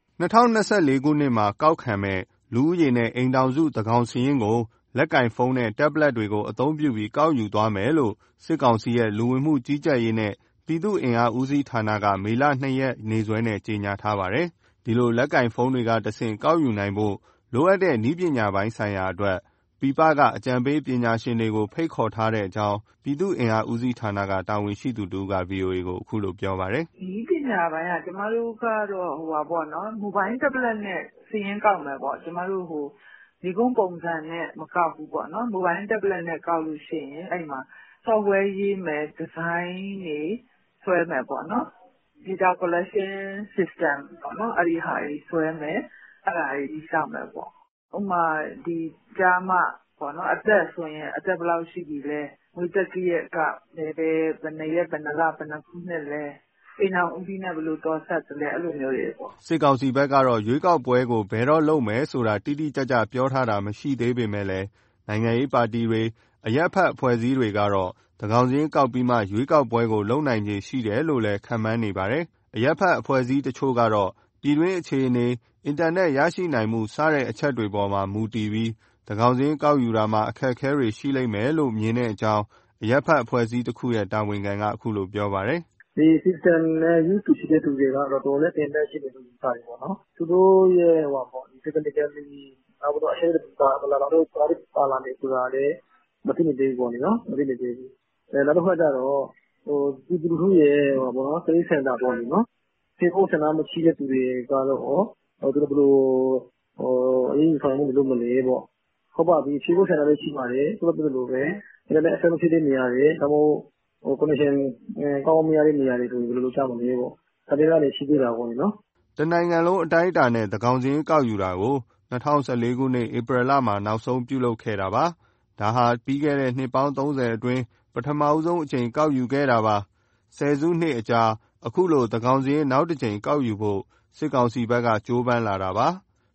S14: 2024ခုနှစ်မှာကောက်ခံမဲ့လူဦးရေနဲ့အိမ်ထောင်စုသန်းခေါင်စာရင်းကိုလက်ကိုင်ဖုန်းနဲ့တက်ဘလက်တွေကိုအသုံးပြုပြီးကောက်ယူသွားမယ်လို့စစ်ကောင်စီရဲ့လူဝင်မှုကြီးကြပ်ရေးနဲ့ပြည်သူ့အင်အားဦးစီးဌာနကမေလ 2 ရက်နေ့စွဲနဲ့ကြေညာထားပါတယ်။ဒီလိုလက်ကိုင်ဖုန်းတွေကတဆင့်ကောက်ယူနိုင်ဖို့လိုအပ်တဲ့နည်းပညာပိုင်းဆိုင်ရာအတွက်ပြည်ပကအကြံပေးပညာရှင်တွေကိုဖိတ်ခေါ်ထားတဲ့အကြောင်းပြည်သူ့အင်အားဦးစီးဌာနကတာဝန်ရှိသူတို့က VOA ကိုအခုလိုပြောပါတယ်
S15: ။ဒီပညာပိုင်းကကျမတို့ကတော့မိုဘိုင်းတက်ဘလက်နဲ့စာရင်းကောက်မယ်ပေါ့။ကျမတို့ဒီကုန်းပုံစံနဲ့မကောက်ဘူးပေါ့နော်။မိုဘိုင်းတက်ဘလက်နဲ့ကောက်လို့ရှိရင်အဲ့မှာ software ရေးမယ်ဒီဇိုင်းတွေဆွဲမယ်ပေါ့နော်။ data collection system ပေါ့နော်။အဲ့ဒီဟာတွေဆွဲမယ်အဲ့ဒါတွေစောင့်မယ်ပေါ့။ဥပမာဒီကျားမပေါ့နော်အသက်ဆိုရင်အသက်ဘယ်လောက်ရှိပြီလဲငွေတက်ကြီးရဲ့ကဘယ်နှစ်ရက်ဘယ်နှစ်လဘယ်နှစ်ခုနှစ်လဲအိမ်အောင်ဦးစီးနဲ့ဘယ်လိုတော်ဆက်တယ်လဲအဲ့လိုမျိုးတွေပေါ့
S14: စစ်ကောင်စီဘက်ကတော့ရွေးကောက်ပွဲကိုဘယ်တော့လုပ်မယ်ဆိုတာတိတိကျကျပြောထားတာမရှိသေးပေမဲ့လည်းနိုင်ငံရေးပါတီတွေအရက်ဖက်အဖွဲ့အစည်းတွေကတော့သန်းခေါင်စာရင်းကောက်ပြီးမှရွေးကောက်ပွဲကိုလုပ်နိုင်ခြေရှိတယ်လို့လည်းခန့်မှန်းနေပါတယ်အရက်ဖက်အဖွဲ့အစည်းတချို့ကတော့ပြည်တွင်းအခြေအနေအင်တာနက်ရရှိနိုင်မှုစတဲ့အချက်တွေပေါ်မှာမူတည်ပြီးသန်းခေါင်စာရင်းကောက်ယူတာမှာအခက်အခဲတွေရှိလိမ့်မယ်လို့မြင်တဲ့အကြောင်းအရက်ဖက်အဖွဲ့အစည်းတစ်ခုရဲ့တာဝန်ခံကအခုလိုပြောပါတယ်
S16: ဒီ system နဲ့ use ရှိတဲ့သူတွေကတော့တော်လည်းတင်တဲ့ရှိတယ်လို့ယူဆတယ်ပေါ့နော်သူတို့ရဲ့ဒီ technically နောက်တော့အရှင်းတဲ့ဘလာတော့ပါလာနေဆိုတာလည်းမသိနေသေးဘူးပေါ့နော်မသိနေသေးဘူးနောက်တစ်ခါကျတော့ဒီလူတွေရဲ့စိတ်ဆန္ဒပေါ့နော်ဒီကိုဆန္ဒမရှိတဲ့သူတွေကတော့သူတို့ဘယ်လိုအရင်ဆောင်မှုလုပ်မလဲပေါ့ဟုတ်ပါပြီခြေကိုဆန္ဒလည်းရှိပါတယ်သူတို့ဘယ်လိုပဲဒါနဲ့အဆင်မပြေတဲ့နေရာတွေဒါမှမဟုတ်connection ကောင်းမရတဲ့နေရာတွေဆိုရင်ဘယ်လိုလုပ်ကြမလဲပေါ့ဒါတွေကနေရှိသေးတာပေါ့နော်
S14: တနိုင်ငံလုံးအတိုင်းအတာနဲ့သန်းခေါင်စာရင်းကောက်ယူတာကို2014ခုနှစ်ဧပြီလမှာနောက်ဆုံးပြုလုပ်ခဲ့တာပါဒါဟာပြီးခဲ့တဲ့နှစ်ပေါင်း30အတွင်းပထမဆုံးအကြိမ်ကောက်ယူခဲ့တာပါဆယ်စုနှစ်အကြာအခုလိုသန်းခေါင်စာရင်းနောက်တစ်ကြိမ်ကောက်ယူဖို့စစ်ကောင်စီဘက်ကကြိုးပမ်းလာတာပါ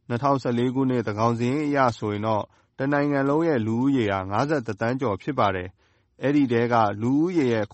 S14: 2014ခုနှစ်သန်းခေါင်စာရင်းအရဆိုရင်တော့တနိုင်ငံလုံးရဲ့လူဦးရေဟာ50သန်းကျော်ဖြစ်ပါတယ်အဲ့ဒီတဲကလူဦးရေရဲ့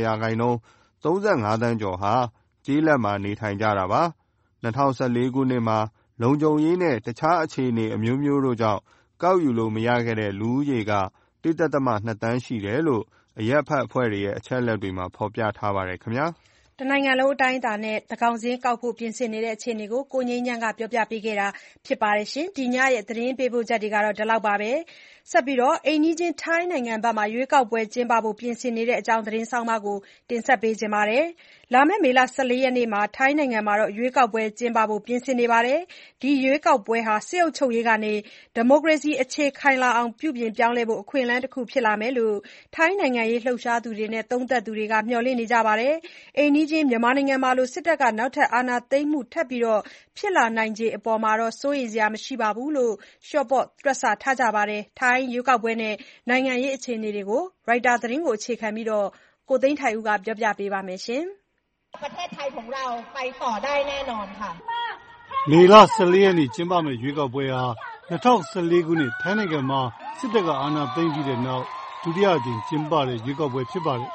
S14: 80%35သန်းကျော်ဟာကျေးလက်မှာနေထိုင်ကြတာပါ2014ခုနှစ်မှာလုံခြုံရေးနဲ့တခြားအခြေအနေအမျိုးမျိုးတို့ကြောင့်ကောက်ယူလို့မရခဲ့တဲ့လူဦးရေက 1.2 သန်းရှိတယ်လို့အရပ်ဖက်အဖွဲ့တွေရဲ့အချက်အလက်တွေမှာဖော်ပြထားပါတယ်ခင်ဗျာ
S2: တနိုင်ငံလုံးအတိုင်းအတာနဲ့သန်းခေါင်စာရင်းကောက်ဖို့ပြင်ဆင်နေတဲ့အခြေအနေကိုကိုငြိမ်းချမ်းကပြောပြပေးခဲ့တာဖြစ်ပါတယ်။ဒီညရဲ့သတင်းပေးပို့ချက်တွေကတော့ဒီလောက်ပါပဲ။ဆက်ပြီးအိမ်နီးချင်းထိုင်းနိုင်ငံဘက်မှာရွေးကောက်ပွဲကျင်းပဖို့ပြင်ဆင်နေတဲ့အကြောင်းသတင်းဆောင်းပါးကိုတင်ဆက်ပေးချင်ပါတယ်။လာမယ့်မေလ14ရက်နေ့မှာထိုင်းနိုင်ငံမှာရွေးကောက်ပွဲကျင်းပဖို့ပြင်ဆင်နေပါတယ်။ဒီရွေးကောက်ပွဲဟာစစ်အုပ်ချုပ်ရေးကနေဒီမိုကရေစီအခြေခိုင်လာအောင်ပြုပြင်ပြောင်းလဲဖို့အခွင့်အလမ်းတစ်ခုဖြစ်လာမယ်လို့ထိုင်းနိုင်ငံရေးလှုပ်ရှားသူတွေနဲ့သုံးသပ်သူတွေကမျှော်လင့်နေကြပါတယ်။အိမ်နီးချင်းမြန်မာနိုင်ငံမှာလိုစစ်တပ်ကနောက်ထပ်အာဏာသိမ်းမှုထပ်ဖြစ်လာနိုင်ခြေအပေါ်စိုးရိမ်စရာမရှိဘူးလို့လျှော့ပေါ့တွက်ဆထားကြပါတယ်။ထိုင်းရွေးကောက်ပွဲနဲ့နိုင်ငံရေးအခြေအနေတွေကိုရိုက်တာသတင်းကိုအခြေခံပြီးကိုသိန်းထိုက်ဦးကပြောပြပေးပါမယ်။
S17: ประเทศไทยของเราไปต่อได้แน่นอนค่ะ
S11: မေလ14ရက်နေ့ကျင်းပမယ့်ရွေးကောက်ပွဲဟာ2014ခုနှစ်ထိုင်းနိုင်ငံမှာစစ်တပ်ကအာဏာသိမ်းပြီးတဲ့နောက်ဒုတိယအကြိမ်ကျင်းပတဲ့ရွေးကောက်ပွဲဖြစ်ပါတယ်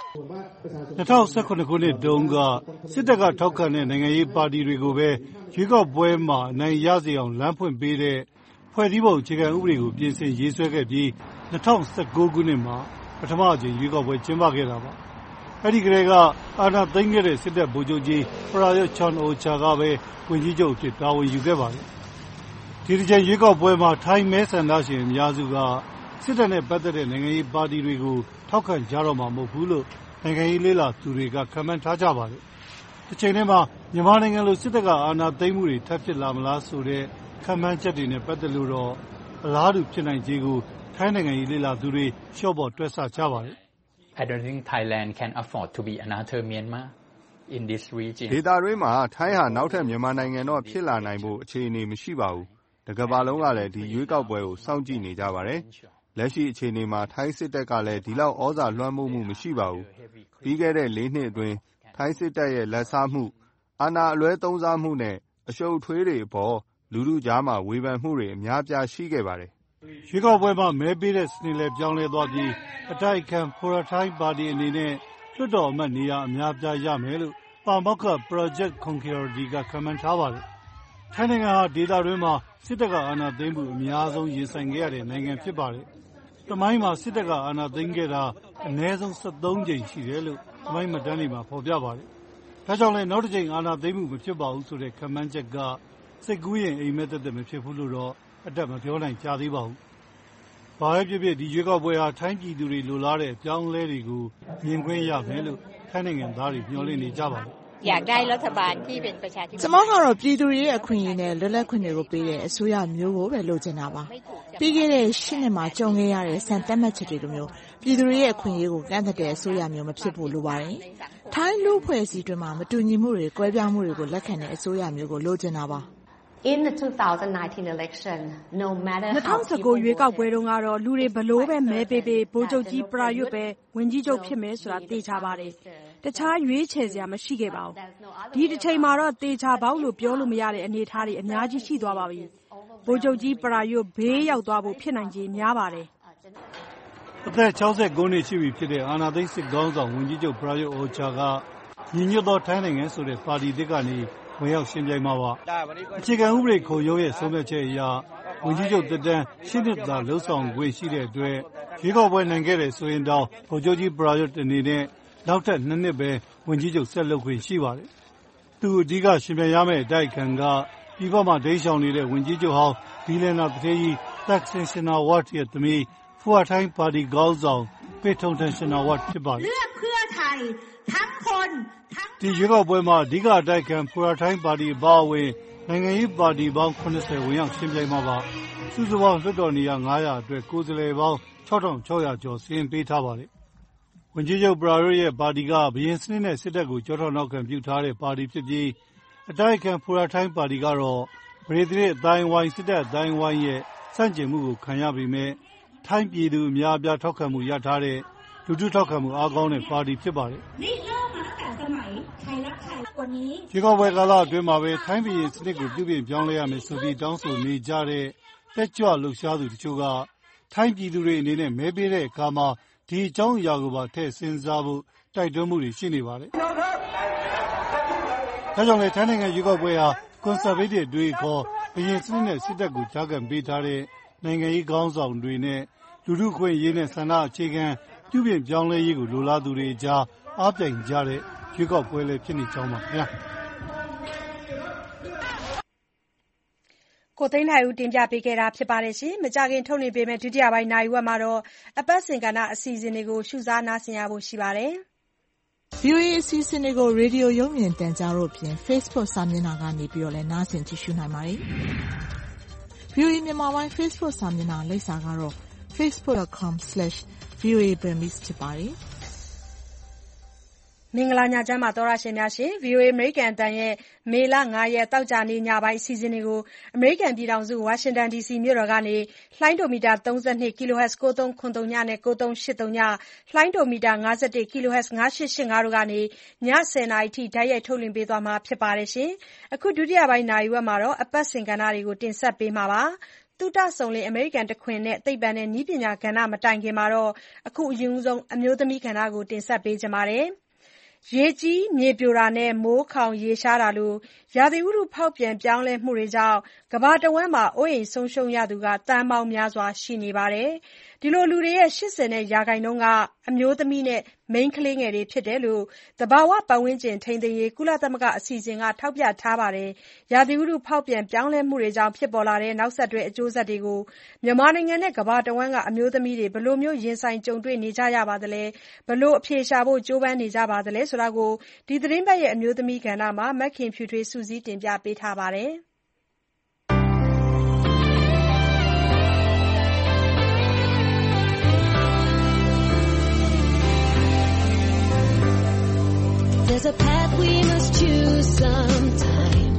S11: 2019ခုနှစ်တုန်းကစစ်တပ်ကထောက်ခံတဲ့နိုင်ငံရေးပါတီတွေကိုပဲရွေးကောက်ပွဲမှာအနိုင်ရစေအောင်လမ်းဖွင့်ပေးတဲ့ဖွဲ့စည်းပုံအခြေခံဥပဒေကိုပြင်ဆင်ရေးဆွဲခဲ့ပြီး2019ခုနှစ်မှာပထမအကြိမ်ရွေးကောက်ပွဲကျင်းပခဲ့တာပါအဲ့ဒီကလေးကအာဏာသိမ်းခဲ့တဲ့စစ်တပ်ဗိုလ်ချုပ်ကြီးပရာယွတ်ချန်အိုချာကပဲဝန်ကြီးချုပ်အဖြစ်တာဝန်ယူခဲ့ပါတယ်ဒီတစ်ချိန်ရွေးကောက်ပွဲမှာထိုင်းမဲဆန္ဒရှင်အများစုကစစ်တပ်နဲ့ပတ်သက်တဲ့နိုင်ငံရေးပါတီတွေကိုထောက်ခံကြတော့မှာမဟုတ်ဘူးလို့နိုင်ငံရေးလေ့လာသူတွေကခန့်မှန်းထားကြပါတယ်ဒီချိန်ထဲမှာမြန်မာနိုင်ငံလိုစစ်တပ်ကအာဏာသိမ်းမှုတွေထပ်ဖြစ်လာမလားဆိုတဲ့ခန့်မှန်းချက်တွေနဲ့ပတ်သက်လို့တော့အလားတူဖြစ်နိုင်ခြေကိုထိုင်းနိုင်ငံရေးလေ့လာသူတွေရှော့ပေါ်တွက်ဆကြပါတယ်
S18: I don't think Thailand can afford to be another Myanmar in this region.
S14: ဒေသတွင်းမှာထိုင်းဟာနောက်ထပ်မြန်မာနိုင်ငံတော့ဖြစ်လာနိုင်ဖို့အခြေအနေမရှိပါဘူး။တကမ္ဘာလုံးကလည်းဒီရွေးကောက်ပွဲကိုစောင့်ကြည့်နေကြပါတယ်။လက်ရှိအခြေအနေမှာထိုင်းစစ်တပ်ကလည်းဒီလောက်ဩဇာလွှမ်းမိုးမှုမရှိပါဘူး။ပြီးခဲ့တဲ့4နှစ်အတွင်းထိုင်းစစ်တပ်ရဲ့လက်စားမှုအာဏာအလွဲသုံးစားမှုနဲ့အရှုပ်ထွေးတွေအပေါ်လူထုကြားမှာဝေဖန်မှုတွေအများပြားရှိခဲ့ပါတယ်
S11: ရွေးကောက်ပွဲမှာမဲပေးတဲ့စနစ်လည်းပြောင်းလဲသွားပြီးအတိုက်အခံဖိုရထိုင်းပါတီအနေနဲ့လွှတ်တော်အမတ်နေရာအများပြားရမယ်လို့ပါမောက္ခ Project Concurrity ကခန့်မှန်းထားပါတယ်။ထိုင်းနိုင်ငံဟာဒေသတွင်းမှာစစ်တပ်ကအာဏာသိမ်းမှုအများဆုံးရင်ဆိုင်ခဲ့ရတဲ့နိုင်ငံဖြစ်ပါတယ်။သမိုင်းမှာစစ်တပ်ကအာဏာသိမ်းခဲ့တာအနည်းဆုံး73ကြိမ်ရှိတယ်လို့သမိုင်းမှတ်တမ်းတွေမှာဖော်ပြပါတယ်။ဒါကြောင့်လည်းနောက်တစ်ကြိမ်အာဏာသိမ်းမှုမဖြစ်ပါဘူးဆိုတဲ့ခန့်မှန်းချက်ကစိတ်ကူးရင်အိမ်မက်သက်သက်မဖြစ်ဘူးလို့တော့အတက်မပြောနိုင်ကြသေးပါဘူး။ဘာပဲဖြစ်ဖြစ်ဒီရွေးကောက်ပွဲဟာထိုင်းပြည်သူတွေလိုလားတဲ့အပြောင်းအလဲတွေကိုမြင်ခွင့်ရမယ်လို့ထိုင်းနိုင်ငံသားတွေမျှော်လင့်နေကြပါတယ်
S17: ။อยากได้รัฐบาลที่เป็นประชาธิปไตย
S3: ကျွန်မကတော့ပြည်သူတွေရဲ့အခွင့်အရေးနဲ့လွတ်လပ်ခွင့်တွေကိုပေးတဲ့အစိုးရမျိုးကိုပဲလိုချင်တာပါ။ပြီးခဲ့တဲ့8နှစ်မှာကြုံခဲ့ရတဲ့စံသတ်မှတ်ချက်တွေလိုမျိုးပြည်သူတွေရဲ့အခွင့်အရေးကိုကန့်သတ်တဲ့အစိုးရမျိုးမဖြစ်ဖို့လိုပါတယ်။ထိုင်းလူ့ဖွဲ့စည်းတွင်မှာမတူညီမှုတွေကွဲပြားမှုတွေကိုလက်ခံတဲ့အစိုးရမျိုးကိုလိုချင်တာပါ
S17: In the 2019 election, no matter
S2: 2019ရွေးကောက်ပွဲတုန်းကတော့လူတွေဘလို့ပဲမဲပေးပေးဗိုလ်ချုပ်ကြီးပရာရွတ်ပဲဝန်ကြီးချုပ်ဖြစ်မယ်ဆိုတာသိချပါတယ်။တခြားရွေးချယ်စရာမရှိခဲ့ပါဘူး။ဒီတစ်ချိန်မှာတော့သေချာပေါက်လို့ပြောလို့မရတဲ့အနေအထားတွေအများကြီးရှိသွားပါပြီ။ဗိုလ်ချုပ်ကြီးပရာရွတ်ဘေးရောက်သွားဖို့ဖြစ်နိုင်ခြေများပါတယ်
S11: ။အသက်69နှစ်ရှိပြီဖြစ်တဲ့အာဏာသိမ်းစစ်ခေါင်းဆောင်ဝန်ကြီးချုပ်ပရာရွတ်အိုချာကညီညွတ်သောထိုင်းနိုင်ငံဆိုတဲ့ပါတီတစ်ကနေဝင်ရောက်ရှင်ပြိုင်မှာပါအခြေခံဥပဒေခုံရုံးရဲ့ဆုံးဖြတ်ချက်အရဝန်ကြီးချုပ်တက်တန်းရှင်းနှစ်သာလှုပ်ဆောင်ခွင့်ရှိတဲ့အတွက်ရွေးကောက်ပွဲနိုင်ခဲ့တဲ့ဆိုရင်တောင်ဗိုလ်ချုပ်ကြီးပရာရွတ်အနေနဲ့နောက်ထပ်2နှစ်ပဲဝန်ကြီးချုပ်ဆက်လုပ်ခွင့်ရှိပါတယ်သူအဓိကရှင်ပြိုင်ရမယ့်အတိုက်အခံကပြည်ပမှာဒိန်းရှောင်နေတဲ့ဝန်ကြီးချုပ်ဟောင်းဘီလန်နာတထေးကြီးသက်ဆင်ရှင်နာဝတ်ရဲ့သမီးဖူအထိုင်းပါတီခေါင်းဆောင်ပေထုံတန်ရှင်နာဝတ်ဖြစ်ပါတယ်
S17: เลือกเพื่อไทยทั้งคน
S11: ဒီရွေးကောက်ပွဲမှာအဓိကအတိုက်ခံဖူရာထိုင်းပါတီအပါအဝင်နိုင်ငံရေးပါတီပေါင်း80ဝင်ရောက်ရှင်ပြိုင်မှာပါစုစုပေါင်းလွှတ်တော်နေရာ900အတွက်ကိုယ်စားလှယ်ပေါင်း6600ကျော်စီရင်ပေးထားပါတယ်ဝန်ကြီးချုပ်ပရာရွတ်ရဲ့ပါတီကဘရင်စနစ်နဲ့စစ်တပ်ကိုကြောထောက်နောက်ခံပြုထားတဲ့ပါတီဖြစ်ပြီးအတိုက်ခံဖူရာထိုင်းပါတီကတော့ဗြိတိန်အတိုင်းဝိုင်းစစ်တပ်အတိုင်းဝိုင်းရဲ့စန့်ကျင်မှုကိုခံရပေမဲ့ထိုင်းပြည်သူအများအပြားထောက်ခံမှုရထားတဲ့လူထုထောက်ခံမှုအားကောင်းတဲ့ပါတီဖြစ်ပါတယ်ရွေးကောက်ပွဲကာလအတွင်းမှာပဲထိုင်းပြည်စနစ်ကိုပြုပြင်ပြောင်းလဲရမယ်ဆိုပြီးတောင်းဆိုနေကြတဲ့တက်ကြွလှုပ်ရှားသူတချို့ကထိုင်းပြည်သူတွေအနေနဲ့မဲပေးတဲ့အခါမှာဒီအကြောင်းအရာကိုပါထည့်စဉ်းစားဖို့တိုက်တွန်းမှုတွေရှိနေပါတယ်။ဒါကြောင့်လည်းထိုင်းနိုင်ငံရွေးကောက်ပွဲဟာကွန်ဆာဗေးတစ်တွေခေါ်ဘရင်စနစ်နဲ့စစ်တပ်ကိုကြားခံပေးထားတဲ့နိုင်ငံရေးခေါင်းဆောင်တွေနဲ့လူထုခွင့်ရေးနဲ့ဆန္ဒအခြေခံ
S19: ပြုပြင်ပြောင်းလဲရေးကိုလိုလားသူတွေကြားအားပြိုင်ကြတဲ့ရွေးကောက်ပွဲလည်းဖြစ်နေကြောင်းပါခင်ဗျာ
S2: ကိုသိန်းနိုင်ဦးတင်ပြပေးခဲ့တာပါ။မကြာခင်ထုတ်လွှင့်ပေးမယ့်ဒုတိယပိုင်းနာရီဝက်မှာတော့အပတ်စဉ်ကဏ္ဍအစီအစဉ်တွေကိုရှုစားနားဆင်ရဖို့ရှိပါတယ်။
S20: VOA အစီအစဉ်တွေကိုရေဒီယိုရုပ်မြင်သံကြားတို့ဖြင့် Facebook စာမျက်နှာကနေလည်းနားဆင်ကြည့်ရှုနိုင်ပါတယ်။ VOA မြန်မာပိုင်း Facebook စာမျက်နှာလိပ်စာကတော့ facebook.com/voaburmese ဖြစ်ပါတယ်။
S2: မင်္ဂလာညချမ်းပါသောတရှင်များရှင်။ VOA အမေရိကန်အသံရဲ့မေလ 5 ရက်သောကြာနေ့ညပိုင်းအစီအစဉ်တွေကိုအမေရိကန်ပြည်ထောင်စုဝါရှင်တန် DC မြို့တော်ကနေလှိုင်းဒိုမီတာ 32 kHz 93.9 နဲ့ 93.80 လှိုင်းဒိုမီတာ 51 kHz 9885 တို့ကနေည10:00 နာရီထိတိုက်ရိုက်ထုတ်လွှင့်ပေးသွားမှာဖြစ်ပါတယ်။အခုဒုတိယပိုင်းနာရီဝက်မှာတော့အပတ်စဉ်ကဏ္ဍတွေကိုတင်ဆက်ပေးမှာပါ။သုတစုံလင်အမေရိကန်တခွင်နဲ့သိပ္ပံနဲ့နည်းပညာကဏ္ဍမတိုင်ခင်အခုအရင်ဆုံးအမျိုးသမီးကဏ္ဍကိုတင်ဆက်ပေးချင်ပါတယ်။ရေကြီးမြေပြိုတာနဲ့မိုးခေါင်ရေရှားတာလိုရာသီဥတုဖောက်ပြန်ပြောင်းလဲမှုတွေကြောင့်ကမ္ဘာတဝန်းမှာအိုးအိမ်ဆုံးရှုံးရသူသန်းပေါင်းများစွာရှိနေပါတယ်။ဒီလူတွေရဲ့80% ကအမျိုးသမီးနဲ့မိန်းကလေးငယ်တွေဖြစ်တယ်လို့သဘာဝပတ်ဝန်းကျင်ထိန်းသိမ်းရေးကုလသမဂ္ဂအစီအစဉ်ကထောက်ပြထားပါတယ်။ရာသီဥတုဖောက်ပြန်ပြောင်းလဲမှုတွေကြောင့်ဖြစ်ပေါ်လာတဲ့နောက်ဆက်တွဲအကျိုးဆက်တွေကိုမြန်မာနိုင်ငံနဲ့ကမ္ဘာတဝန်းကအမျိုးသမီးတွေဘယ်လိုရင်ဆိုင်ကြုံတွေ့နေကြရပါသလဲ။ဘယ်လိုအဖြေရှာဖို့ကြိုးပမ်းနေကြပါသလဲဆိုတာကိုဒီသီတင်းပတ်ရဲ့အမျိုးသမီးကဏ္ဍမှာမခင်ဖြူထွေးစုစည်းတင်ပြပေးထားပါတယ်။
S8: There's a path we must choose sometime.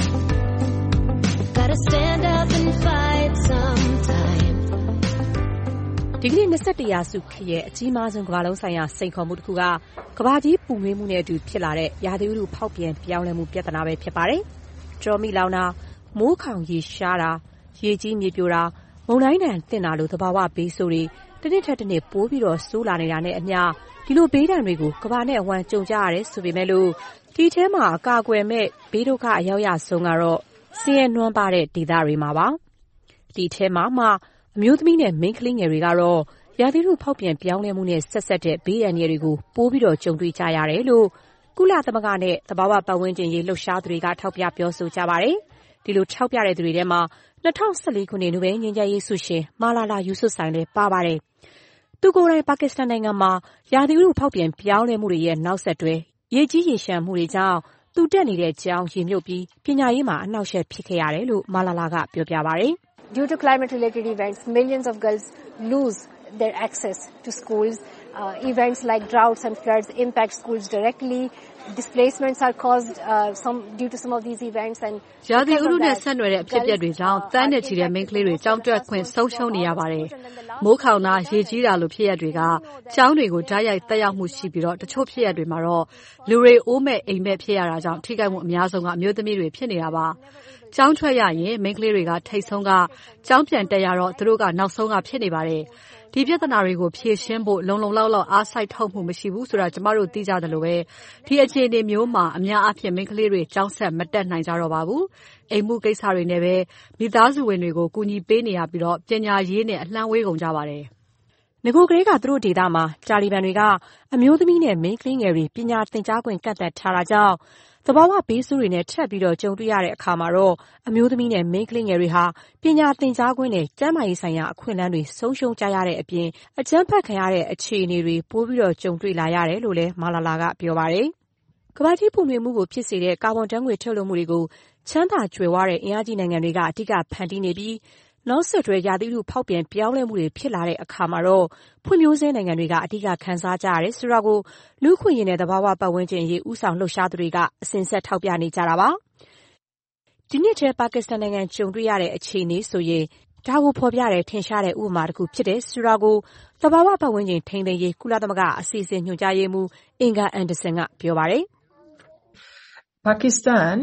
S8: Gotta stand up and fight sometime.
S21: ဒီကနေ့21ရာစုခေတ်ရဲ့အကြီးမားဆုံးကမ္ဘာလုံးဆိုင်ရာစိန်ခေါ်မှုတစ်ခုကကမ္ဘာကြီးပူနွေးမှုနဲ့အတူဖြစ်လာတဲ့ရာသီဥတုဖောက်ပြန်ပြောင်းလဲမှုပြဿနာပဲဖြစ်ပါတယ်။ကြော်မိလောင်တာမိုးခေါင်ရေရှားတာရေကြီးမြေပြိုတာမုန်တိုင်းတန်သင့်တာလိုသဘာဝဘေးဆိုးတွေတစ်နှစ်ထက်တစ်နှစ်ပိုးပြီးဆိုးလာနေတာနဲ့အမျှဒီလိုဘေးဒဏ်တွေကိုကမ္ဘာနဲ့အဝှမ်းကြုံကြရတယ်ဆိုပေမဲ့လို့ဒီထဲမှာအကာအကွယ်မဲ့ဘေးဒုက္ခအရောက်ရဆုံးကတော့ဆင်းရဲနွမ်းပါတဲ့ဒေသတွေမှာပါ။ဒီထဲမှာမှအမျိုးသမီးနဲ့မိန်းကလေးငယ်တွေကတော့ရာသီဥတုဖောက်ပြန်ပြောင်းလဲမှုနဲ့ဆက်ဆက်တဲ့ဘေးဒဏ်တွေကိုပိုးပြီးကြုံတွေ့ကြရတယ်လို့ကုလသမဂ္ဂနဲ့သဘာဝပတ်ဝန်းကျင်ရေးလှုပ်ရှားသူတွေကထောက်ပြပြောဆိုကြပါတယ်။ဒီလိုထောက်ပြတဲ့သူတွေထဲမှာ2014ခုနှစ်နိုဘယ်ငြိမ်းချမ်းရေးဆုရှင်မာလာလာယူဆွတ်ဆိုင်လည်းပါပါတယ်။သူကိုယ်တိုင်ပါကစ္စတန်နိုင်ငံမှာရာသီဥတုဖောက်ပြန်ပြောင်းလဲမှုတွေရဲ့နောက်ဆက်တွဲရေကြီးရေလျှံမှုတွေကြောင့်သူတက်နေတဲ့ကျောင်းရေမြုပ်ပြီးပညာရေးမှာအနှောက်အယှက်ဖြစ်ခဲ့ရတယ်လို့မာလာလာကပြောပြပါတယ်။
S22: Due to climate-related events, millions of girls lose their access to schools. Events like droughts and floods impact schools directly. Displacements are caused due to some of these events. And
S21: ရာသီဥတုနဲ့ဆက်နွယ်တဲ့အဖြစ်အပျက်တွေကြောင့်တန်းနဲ့ချီတဲ့မိန်းကလေးတွေကျောင်းတက်ခွင့်ဆုံးရှုံးနေရပါတယ်။မိုးခေါင်တာရေကြီးတာလိုဖြစ်ရပ်တွေကကျောင်းတွေကိုဓာတ်ရိုက်သက်ရောက်မှုရှိပြီးတချို့ဖြစ်ရပ်တွေမှာတော့လူတွေအိုးမဲ့အိမ်မဲ့ဖြစ်ရတာကြောင့်ထိခိုက်မှုအများဆုံးကအမျိုးသမီးတွေဖြစ်နေတာပါ။ကျောင်းထွက်ရရင်မိန်းကလေးတွေကထိတ်ဆုံးကကျောင်းပြန်တက်ရတော့သူတို့ကနောက်ဆုံးကဖြစ်နေပါတယ်။ဒီပြဿနာတွေကိုဖြေရှင်းဖို့လုံလောက်အားစိုက်ထုတ်မှုမရှိဘူးဆိုတာကျမတို့သိကြတယ်လို့ပဲဒီအခြေအနေမျိုးမှာအများအားဖြင့်မိန်းကလေးတွေကျောင်းဆက်မတက်နိုင်ကြတော့ပါဘူး။အိမ်မှုကိစ္စတွေနဲ့ပဲမိသားစုဝင်တွေကိုကူညီပေးနေရပြီးပညာရေးနဲ့အလှမ်းဝေးကုန်ကြပါတယ်။ငကိုကလေးကသူတို့ဒေသမှာတာလီဘန်တွေကအမျိုးသမီးနဲ့မိန်းကလေးငယ်တွေပညာသင်ကြားခွင့်ကန့်သတ်ထားတာကြောင့်သဘာဝဘေးဆိုးတွေနဲ့ထပ်ပြီးကြုံတွေ့ရတဲ့အခါမှာတော့အမျိုးသမီးနဲ့မိန်းကလေးငယ်တွေဟာပညာသင်ကြားခွင့်နဲ့ကျန်းမာရေးဆိုင်ရာအခွင့်အလမ်းတွေဆုံးရှုံးကြရတဲ့အပြင်အကြမ်းဖက်ခံရတဲ့အခြေအနေတွေပိုပြီးကြုံတွေ့လာရတယ်လို့လည်းမာလာလာကပြောပါတယ်။ကမ္ဘာကြီးပူနွေးမှုကိုဖြစ်စေတဲ့ကာဗွန်ဓာတ်ငွေ့ထုတ်လွှတ်မှုတွေကိုချမ်းသာကြွယ်ဝတဲ့အင်အားကြီးနိုင်ငံတွေကအဓိကဖန်တီးနေပြီးနောက်ဆက်တွဲရာသီဥတုဖောက်ပြန်ပြောင်းလဲမှုတွေဖြစ်လာတဲ့အခါမှာတော့ဖွံ့ဖြိုးဆဲနိုင်ငံတွေကအဓိကခံစားကြရတယ်ဆိုတာကိုလူ့အခွင့်အရေးနဲ့သဘာဝပတ်ဝန်းကျင်ရေးဦးဆောင်လှုပ်ရှားသူတွေကအစဉ်ဆက်ထောက်ပြနေကြတာပါ။ဒီနှစ်ထဲပါကစ္စတန်နိုင်ငံကြုံတွေ့ရတဲ့အခြေအနေဆိုရင်ဒါကိုဖော်ပြတဲ့ထင်ရှားတဲ့ဥပမာတစ်ခုဖြစ်တယ်ဆိုတာကိုသဘာဝပတ်ဝန်းကျင်ထိန်းသိမ်းရေးကုလသမဂ္ဂအစီအစဉ်ညွှန်ကြားရေးမှူးအင်ဂါအန်ဒါဆန်ကပြောပါတယ်။
S23: Pakistan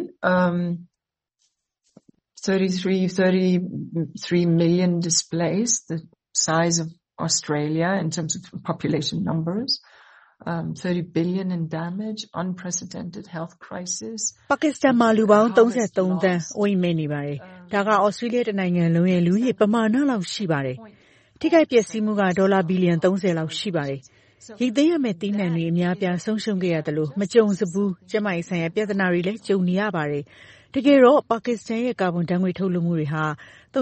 S23: 33 million displaced, the size of Australia in terms of population numbers, 30 billion in damage, unprecedented health crisis.
S3: ပါကစ္စတန်မှာလူပေါင်း33သန်းအိုးအိမ်မဲ့နေပါတယ်။ဒါကဩစတြေးလျတနိုင်ငံလုံးရဲ့လူဦးရေပမာဏလောက်ရှိပါတယ်။ထိခိုက်ပျက်စီးမှုကဒေါ်လာဘီလီယံ30လောက်ရှိပါတယ်။ရိတ်သိမ်းရမယ့်သီးနှံတွေအများပြားဆုံးရှုံးခဲ့ရသလိုမကြုံစဘူးကျန်းမာရေးဆိုင်ရာပြဿနာတွေလည်းကြုံနေရပါတယ်။တကယ်တော့ပါကစ္စတန်ရဲ့ကာဗွန်ဓာတ်ငွေ့ထုတ်လွှတ်မှုတွေဟာ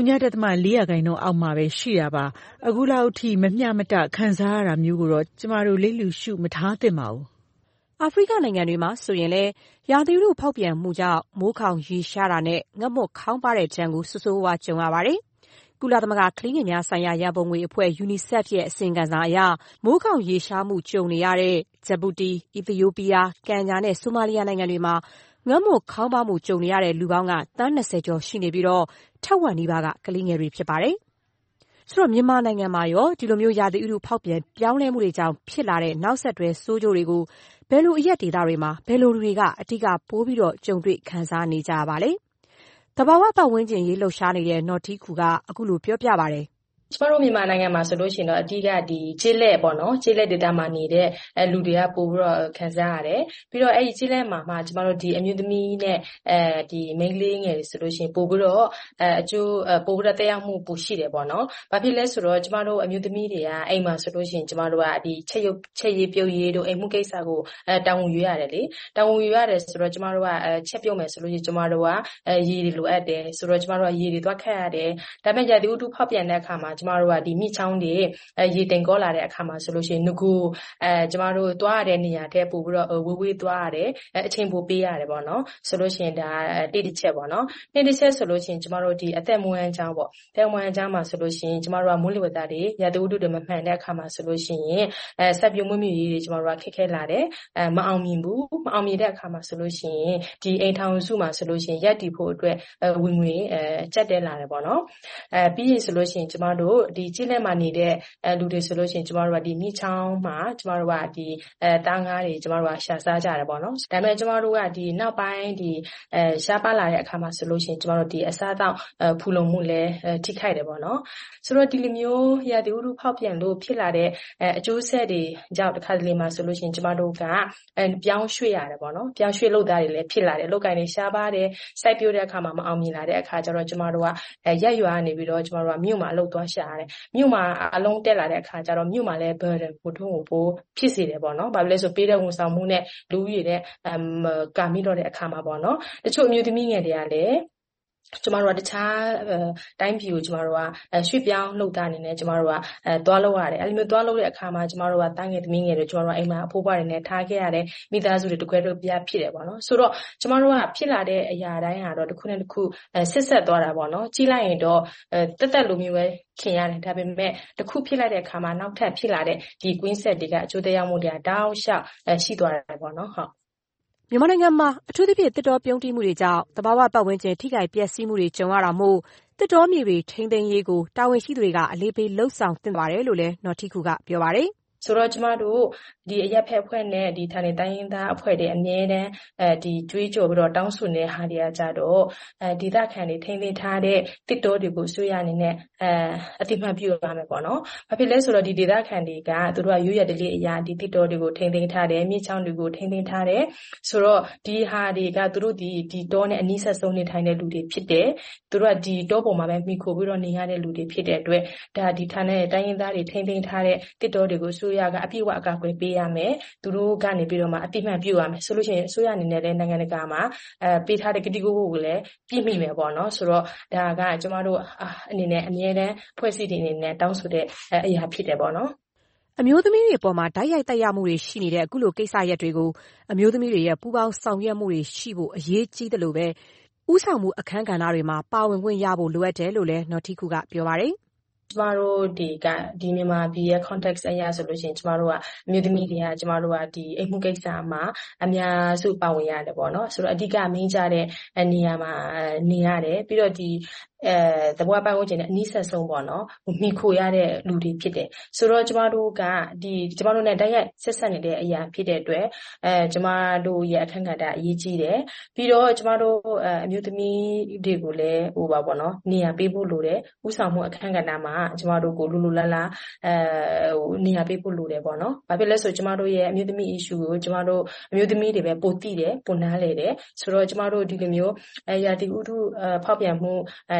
S3: 0.4% အောက်မှာပဲရှိတာပါ။အခုလောက်အထိမမျှမတခံစားရတာမျိုးကိုတော့ကျမတို့လိပ်လူရှုမထားသင့်ပါဘူး
S1: ။အာဖရိကနိုင်ငံတွေမှာဆိုရင်လည်းရာသီဥတုဖောက်ပြန်မှုကြောင့်မိုးခေါင်ရေရှားတာနဲ့ငတ်မွတ်ခေါင်းပါတဲ့ဒဏ်ကိုဆိုးဆိုးဝါးကြုံရပါတယ်။ကုလသမဂ္ဂကလေးငယ်များဆိုင်ရာရန်ပုံငွေအဖွဲ့ UNICEF ရဲ့အစီရင်ခံစာအရမိုးခေါင်ရေရှားမှုကြုံနေရတဲ့ဂျပူတီ၊အီသီယိုးပီးယား၊ကင်ညာနဲ့ဆိုမာလီယာနိုင်ငံတွေမှာငတ်မွတ်ခေါင်းပါးမှုကြုံနေရတဲ့လူပေါင်းကသန်း20ကျော်ရှိနေပြီးထက်ဝက်နီးပါးကကလေးငယ်တွေဖြစ်ပါတယ်။ဆိုတော့မြန်မာနိုင်ငံမှာရောဒီလိုမျိုးရာသီဥတုဖောက်ပြန်ပြောင်းလဲမှုတွေကြောင့်ဖြစ်လာတဲ့နောက်ဆက်တွဲဆိုးကျိုးတွေကိုဘယ်လိုအရက်ဒေသတွေမှာဘယ်လိုလူတွေကအဓိကပိုပြီးကြုံတွေ့ခံစားနေကြရပါလဲ။သဘာဝပတ်ဝန်းကျင်ရေးလှုပ်ရှားနေတဲ့နော်တီးခူကအခုလိုပြောပြပါတယ်။
S5: ကျမတို့မြန်မာနိုင်ငံမှာဆိုလို့ရှိရင်တော့အဓိကကျေးလက်ပေါ့နော်ကျေးလက်ဒေသမှာနေတဲ့လူတွေကပို့ပြီးခံစားရတယ်ပြီးတော့အဲ့ဒီကျေးလက်မှာကျမတို့ဒီအမျိုးသမီးနဲ့ဒီမိန်းကလေးငယ်တွေဆိုလို့ရှိရင်ပို့ပြီးတော့အကျိုးပို့ပြီးတော့တက်ရောက်မှုပိုရှိတယ်ပေါ့နော်ဘာဖြစ်လဲဆိုတော့ကျမတို့အမျိုးသမီးတွေကအိမ်မှာဆိုလို့ရှိရင်ကျမတို့ကဒီချက်ရည်ပြုတ်ရည်တို့အိမ်မှုကိစ္စကိုတာဝန်ယူရတယ်လေတာဝန်ယူရတယ်ဆိုတော့ကျမတို့ကချက်ပြုတ်မယ်ဆိုလို့ရှိရင်ကျမတို့ကရည်တွေလိုအပ်တယ်ဆိုတော့ကျမတို့ကရည်တွေသွားခတ်ရတယ်ဒါပေမဲ့ရာသီဥတုဖောက်ပြန်တဲ့အခါမှာကျမတို့ကဒီမြစ်ချောင်းတွေရေတင်ကောလာတဲ့အခါမှာဆိုလို့ရှိရင်ငကူကျမတို့သွားရတဲ့နေရာတဲ့ပို့ပြီးတော့ဝေးသွားရတယ်အချိန်ပိုပေးရတယ်ပေါ့နော်ဆိုလို့ရှိရင်ဒါတိတိချက်ပေါ့နော်တိတိချက်ဆိုလို့ရှိရင်ကျမတို့ဒီအသက်မွေးအကြောင်းပေါ့အသက်မွေးအကြောင်းမှာဆိုလို့ရှိရင်ကျမတို့ကမိုးလေဝသတွေရာသီဥတုတွေမမှန်တဲ့အခါမှာဆိုလို့ရှိရင်ဆက်ပြုံးမွေးမြူရေးတွေကျမတို့ကခက်လာတယ်မအောင်မြင်ဘူးမအောင်မြင်တဲ့အခါမှာဆိုလို့ရှိရင်ဒီအိမ်ထောင်စုမှာဆိုလို့ရှိရင်ရက်တည်ဖို့အတွက်ဝင်ငွေကျက်တဲလာတယ်ပေါ့နော်ပြီးရင်ဆိုလို့ရှိရင်ကျမတို့ဒီကျေးလက်မှာနေတဲ့လူတွေဆိုလို့ရှိရင်ကျမတို့ကဒီမြစ်ချောင်းမှာကျမတို့ကဒီတားငါးတွေကျမတို့ကရှာစားကြတယ်ပေါ့နော်ဒါပေမဲ့ကျမတို့ကဒီနောက်ပိုင်းဒီရှားပါလာတဲ့အခါမှာဆိုလို့ရှိရင်ကျမတို့ဒီအစားအသောက်ဖူလုံမှုလည်းထိခိုက်တယ်ပေါ့နော်ဆိုတော့ဒီလိုမျိုးရာသီဥတုဖောက်ပြန်လို့ဖြစ်လာတဲ့အကျိုးဆက်တွေကြောင့်တစ်ခါတလေမှာဆိုလို့ရှိရင်ကျမတို့ကပြောင်းရွှေ့ရတယ်ပေါ့နော်ပြောင်းရွှေ့လုပ်သားတွေလည်းဖြစ်လာတယ်လုပ်ကိုင်တွေရှားပါတယ်စိုက်ပျိုးတဲ့အခါမှာမအောင်မြင်လာတဲ့အခါကျတော့ကျမတို့ကရက်ရွာနေပြီးတော့ကျမတို့ကမြို့မှာအလုပ်သွားရှာရတယ်မြို့မှာအလုံးတက်လာတဲ့အခါကျတော့မြို့မှာလည်း burden ပိုထုံးကိုပိုဖြစ်စေတယ်ပေါ့နော်ဘာဖြစ်လဲဆိုပေးတဲ့ဝန်ဆောင်မှုနဲ့လူကြီးတဲ့ကာမိတော့တဲ့အခါမှာပေါ့နော်တချို့အမျိုးသမီးငယ်တွေကလည်းကျမတို့ကတခြားတိုင်းပြည်ကိုကျမတို့ကရွှေ့ပြောင်းလှုပ်သားအနေနဲ့ကျမတို့ကသွားလို့ရတယ်အဲ့လိုမျိုးသွားလို့တဲ့အခါမှာကျမတို့ကတားငယ်သမီးငယ်တွေကျမတို့ကအိမ်မှာအဖိုးဖွားတွေနဲ့ထားခဲ့ရတယ်မိသားစုတွေတကွဲတော့ပြဖြစ်တယ်ပေါ့နော်ဆိုတော့ကျမတို့ကဖြစ်လာတဲ့အရာတိုင်းဟာတော့တစ်ခုနဲ့တစ်ခုဆက်သွားတာပေါ့နော်ကြီးလိုက်ရင်တော့တက်လိုမျိုးပဲခင်ရတယ်ဒါပေမဲ့တစ်ခုဖြစ်လိုက်တဲ့အခါမှာနောက်ထပ်ဖြစ်လာတဲ့ဒီကွင်းဆက်တွေကအကျိုးတရားမှုတွေကတောက်လျှောက်ရှိသွားတယ်ပေါ့နော်ဟုတ်
S1: မြန်မာနိုင်ငံမှာအထူးသဖြင့်သစ်တောပြုန်းတီးမှုတွေကြောင့်သဘာဝပတ်ဝန်းကျင်ထိခိုက်ပျက်စီးမှုတွေကြုံရတာမို့သစ်တောမြေတွေထိန်းသိမ်းရေးကိုတာဝန်ရှိသူတွေကအလေးပေးလှုံ့ဆော်သင့်ပါတယ်လို့လည်းနော်ထီခူကပြောပါတယ်
S5: ဆိုတော့ကျမတို့ဒီအရက်ဖက်အဖွဲ့နဲ့ဒီဌာနေတိုင်းရင်းသားအဖွဲ့တွေအမြဲတမ်းဒီကြွေးကြော်ပြီးတော့တောင်းဆိုနေဟာတွေကကြတော့ဒေသခံတွေထိန်းသိမ်းထားတဲ့တစ်တောတွေကိုဆွေးရအနေနဲ့အတိမတ်ပြုရမယ်ပေါ့နော်။ဘာဖြစ်လဲဆိုတော့ဒီဒေသခံတွေကသူတို့ကရိုးရတလေးအရာဒီတစ်တောတွေကိုထိန်းသိမ်းထားတယ်မြစ်ချောင်းတွေကိုထိန်းသိမ်းထားတယ်ဆိုတော့ဒီဟာတွေကသူတို့ဒီတောနဲ့အနီးဆက်ဆုံးနေထိုင်တဲ့လူတွေဖြစ်တယ်သူတို့ကဒီတောပေါ်မှာပဲမိခိုပြီးတော့နေရတဲ့လူတွေဖြစ်တဲ့အတွက်ဒါဒီဌာနေတိုင်းရင်းသားတွေထိန်းသိမ်းထားတဲ့တစ်တောတွေကိုဆွေးရကအပြည့်အဝအကာအကွယ်ပေးရမယ်သူတို့ကနေပြီးတော့မှအတိမတ်ပြုရမယ်ဆိုလို့ရှိရင်အစိုးရအနေနဲ့လည်းနိုင်ငံတကာမှာပေးထားတဲ့ကတိကဝတ်ကိုလည်းပြည့်မီမယ်ပေါ့နော်ဆိုတော့ဒါကကျမတို့အနေနဲ့အမြဲတမ်းဖွဲ့စည်းတဲ့အနေနဲ့တောင်းဆိုတဲ့အရာဖြစ်တယ်ပေါ့နော်
S1: အမျိုးသမီးတွေအပေါ်မှာဓာတ်ရိုက်သက်ရောက်မှုတွေရှိနေတဲ့အခုလိုကိစ္စရပ်တွေကိုအမျိုးသမီးတွေရဲ့ပူးပေါင်းဆောင်ရွက်မှုတွေရှိဖို့အရေးကြီးတယ်လို့ပဲဥဆောင်မှုအခမ်းကဏ္ဍတွေမှာပါဝင်ခွင့်ရဖို့လိုအပ်တယ်လို့လည်းနော်ထီခူကပြောပါတယ်
S5: ကျမတို့ဒီမြန်မာပြည်ရဲ့ context အရဆိုလို့ရှိရင်ကျမတို့ကအမျိုးသမီးတွေကကျမတို့ကဒီအိမ်မှုကိစ္စမှာအများစုပါဝင်ရတယ်ပေါ့နော်ဆိုတော့အဓိကမင်းကြတဲ့နေရာမှာနေရတယ်ပြီးတော့ဒီသဘောပတ်ဝန်းကျင်နဲ့အနည်းဆက်ဆုံးပေါ့နော်မိခိုရတဲ့လူတွေဖြစ်တယ်ဆိုတော့ကျမတို့ကကျမတို့နဲ့တိုက်ရိုက်ဆက်ဆက်နေတဲ့အရာဖြစ်တဲ့အတွက်ကျမတို့ရဲ့အခမ်းကဏ္ဍအရေးကြီးတယ်ပြီးတော့ကျမတို့အမျိုးသမီးတွေကိုလည်းပါပေါ့နော်နေရာပေးဖို့လိုတယ်ဥဆောင်မှုအခမ်းကဏ္ဍမှာကျမတို့ကိုလူလူလားလားနေရာပေးဖို့လိုတယ်ပေါ့နော်ဘာဖြစ်လဲဆိုကျမတို့ရဲ့အမျိုးသမီး issue ကိုကျမတို့အမျိုးသမီးတွေပဲပိုသိတယ်ပိုနားလေတယ်ဆိုတော့ကျမတို့ဒီလိုမျိုးရာသီဥတုဖောက်ပြန်မှု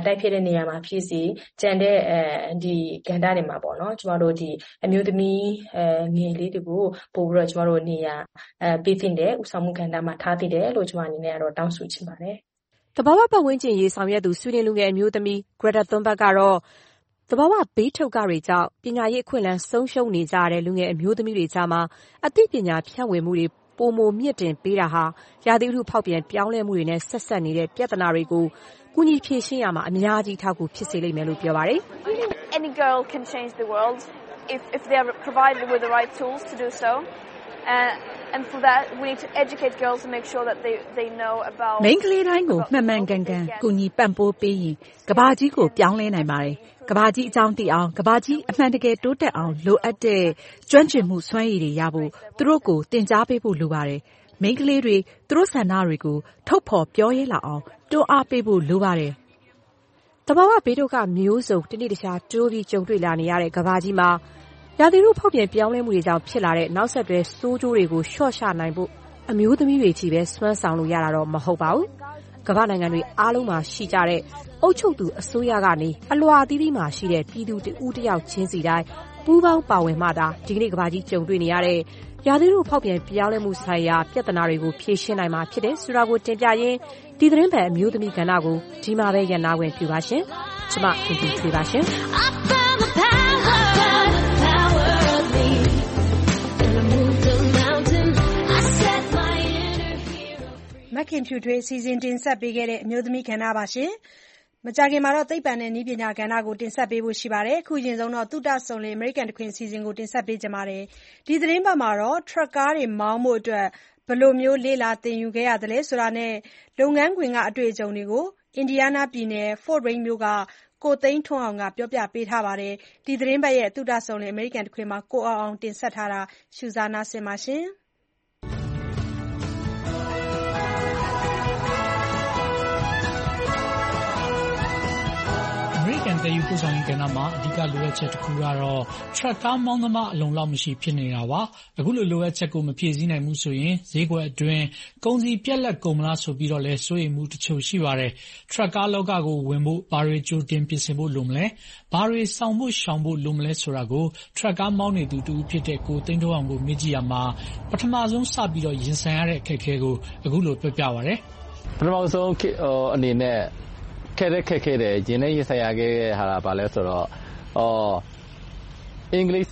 S5: တိုက်ဖြစ်တဲ့နေရာမှာဖြစ်စီကျန်တဲ့ဒီကဏ္ဍတွေမှာပေါ့နော်ကျမတို့ဒီအမျိုးသမီးငယ်လေးတွေကိုပို့ပြီးတော့ကျမတို့နေရာပေးသင့်တယ်ဥဆောင်မှုကဏ္ဍမှာထားသင့်တယ်လို့ကျမအနေနဲ့ကတော့တောင်းဆိုချင်ပါတယ်
S1: ။သဘာဝပတ်ဝန်းကျင်ရေးဆောင်ရွက်သူဆွေးနွေးလူငယ်အမျိုးသမီး Greta Thunberg ကတော့သဘာဝဘေးထုတ်ကတွေကြောင့်ပညာရေးအခွင့်အလမ်းဆုံးရှုံးနေကြတဲ့လူငယ်အမျိုးသမီးတွေကြားမှာအသိပညာဖြန့်ဝေမှုတွေပိုမိုမြင့်တင်ပေးတာဟာရာသီဥတုဖောက်ပြန်ပြောင်းလဲမှုတွေနဲ့ဆက်စပ်နေတဲ့ပြဿနာတွေကိုကူညီဖြေရှင်းရမှာအများကြီးထောက်ကူဖြစ်စေလိမ့်မယ်လို့ပြောပါတယ်။
S4: Any girl can change the world if they are provided with the right tools to do so. And for that we need to educate girls and make sure that they know about
S6: မိန်းကလေးတိုင်းကိုမှန်မှန်ကန်ကန်ကူညီပံ့ပိုးပေးရင်ကမ္ဘာကြီးကိုပြောင်းလဲနိုင်ပါတယ်။ကမ္ဘာကြီးအကြောင်းသိအောင်ကမ္ဘာကြီးအမှန်တကယ်တိုးတက်အောင်လိုအပ်တဲ့ကျွမ်းကျင်မှုစွမ်းရည်တွေရဖို့သူတို့ကိုသင်ကြားပေးဖို့လိုပါတယ်။မိန်းကလေးတွေသူတို့ဆန္ဒတွေကိုထုတ်ဖော်ပြောရဲလာအောင်တွန်းအားပေးဖို့လိုပါတယ်
S1: ။သဘာဝဘေးဒုက္ခမျိုးစုံတနေ့တခြားတိုးပြီးကြုံတွေ့လာနေရတဲ့ကမ္ဘာကြီးမှာရာသီဥတုဖောက်ပြန်ပြောင်းလဲမှုတွေကြောင့်ဖြစ်လာတဲ့နောက်ဆက်တွဲဆိုးကျိုးတွေကိုလျှော့ချနိုင်ဖို့အမျိုးသမီးတွေချီပဲစွမ်းဆောင်လို့ရတာတော့မဟုတ်ပါဘူး။ကမ္ဘာနိုင်ငံတွေအားလုံးမှာရှိကြတဲ့အုပ်ချုပ်သူအစိုးရကနေအလွှာအသီးသီးမှာရှိတဲ့ပြည်သူတဦးတယောက်ချင်းစီတိုင်းပူးပေါင်းပါဝင်မှသာဒီကနေ့ကမ္ဘာကြီးကြုံတွေ့နေရတဲ့ရာသီဥတုဖောက်ပြန်ပြောင်းလဲမှုဆိုင်ရာပြဿနာတွေကိုဖြေရှင်းနိုင်မှာဖြစ်တဲ့ဆိုတာကိုတင်ပြရင်းဒီသတင်းပတ်အမျိုးသမီးကဏ္ဍကိုဒီမှာပဲရပ်နားဝင်ပြုပါရှင်။ကျွန်မခင်ဗျထွေးပါရှင်။
S2: မခင်ဖြူထွေးစီစဉ်တင်ဆက်ပေးခဲ့တဲ့အမျိုးသမီးကဏ္ဍပါရှင်။မကြာခင်မှာတော့သိပ္ပံနဲ့နည်းပညာကဏ္ဍကိုတင်ဆက်ပေးဖို့ရှိပါတယ်။အခုရင်ဆုံးတော့သုတစုံလင် American တခွင်စီစဉ်ကိုတင်ဆက်ပေးကြပါမယ်။ဒီသတင်းပတ်မှာတော့ truck ကားတွေမောင်းဖို့အတွက်ဘယ်လိုမျိုးလေ့လာသင်ယူခဲ့ရသလဲဆိုတာနဲ့လုပ်ငန်းခွင်ကအတွေ့အကြုံတွေကိုအင်ဒီယားနားပြည်နယ် Fort Wayne မြို့ကကိုသိန်းထွန်းအောင်ကပြောပြပေးထားပါတယ်။ဒီသတင်းပတ်ရဲ့သုတစုံလင် American တခွင်မှာကိုအောင်တင်ဆက်ထားတာရှုစားနားဆင်ပါရှင်။
S7: အမေရိကန်သယ်ယူပို့ဆောင်ရေးကဏ္ဍမှာအဓိကလိုအပ်ချက်တစ်ခုကတော့ truck ကားမောင်းသမားအလုံလောက်မရှိဖြစ်နေတာပါ။အခုလိုလိုအပ်ချက်ကိုမဖြည့်ဆည်းနိုင်ဘူးဆိုရင်ဈေးကွက်အတွင်းကုန်စည်ပြတ်လပ်ကုန်မလားဆိုပြီးတော့လည်းစိုးရိမ်မှုတချို့ရှိပါတယ်။ truck ကားလောကကိုဝင်ဖို့ဘာတွေကြိုတင်ပြင်ဆင်ဖို့လိုမလဲ။ဘာတွေဆောင်ဖို့ရှောင်ဖို့လိုမလဲဆိုတာကို truck ကားမောင်းနေသူတူဖြစ်တဲ့ကိုသိန်းထွန်းအောင်ကိုမေးကြည့်ရမှာပထမဆုံးစပြီးတော့ရင်ဆိုင်ရတဲ့အခက်အခဲကိုအခုလိုပြောပြပါရစေ
S24: ။ပထမဆုံးအနေနဲ့ခက်တဲ့ရင်းနဲ့ရင်ဆိုင်ရခဲ့တဲ့ဟာဘာလဲဆိုတော့အင်္ဂလိပ်စာ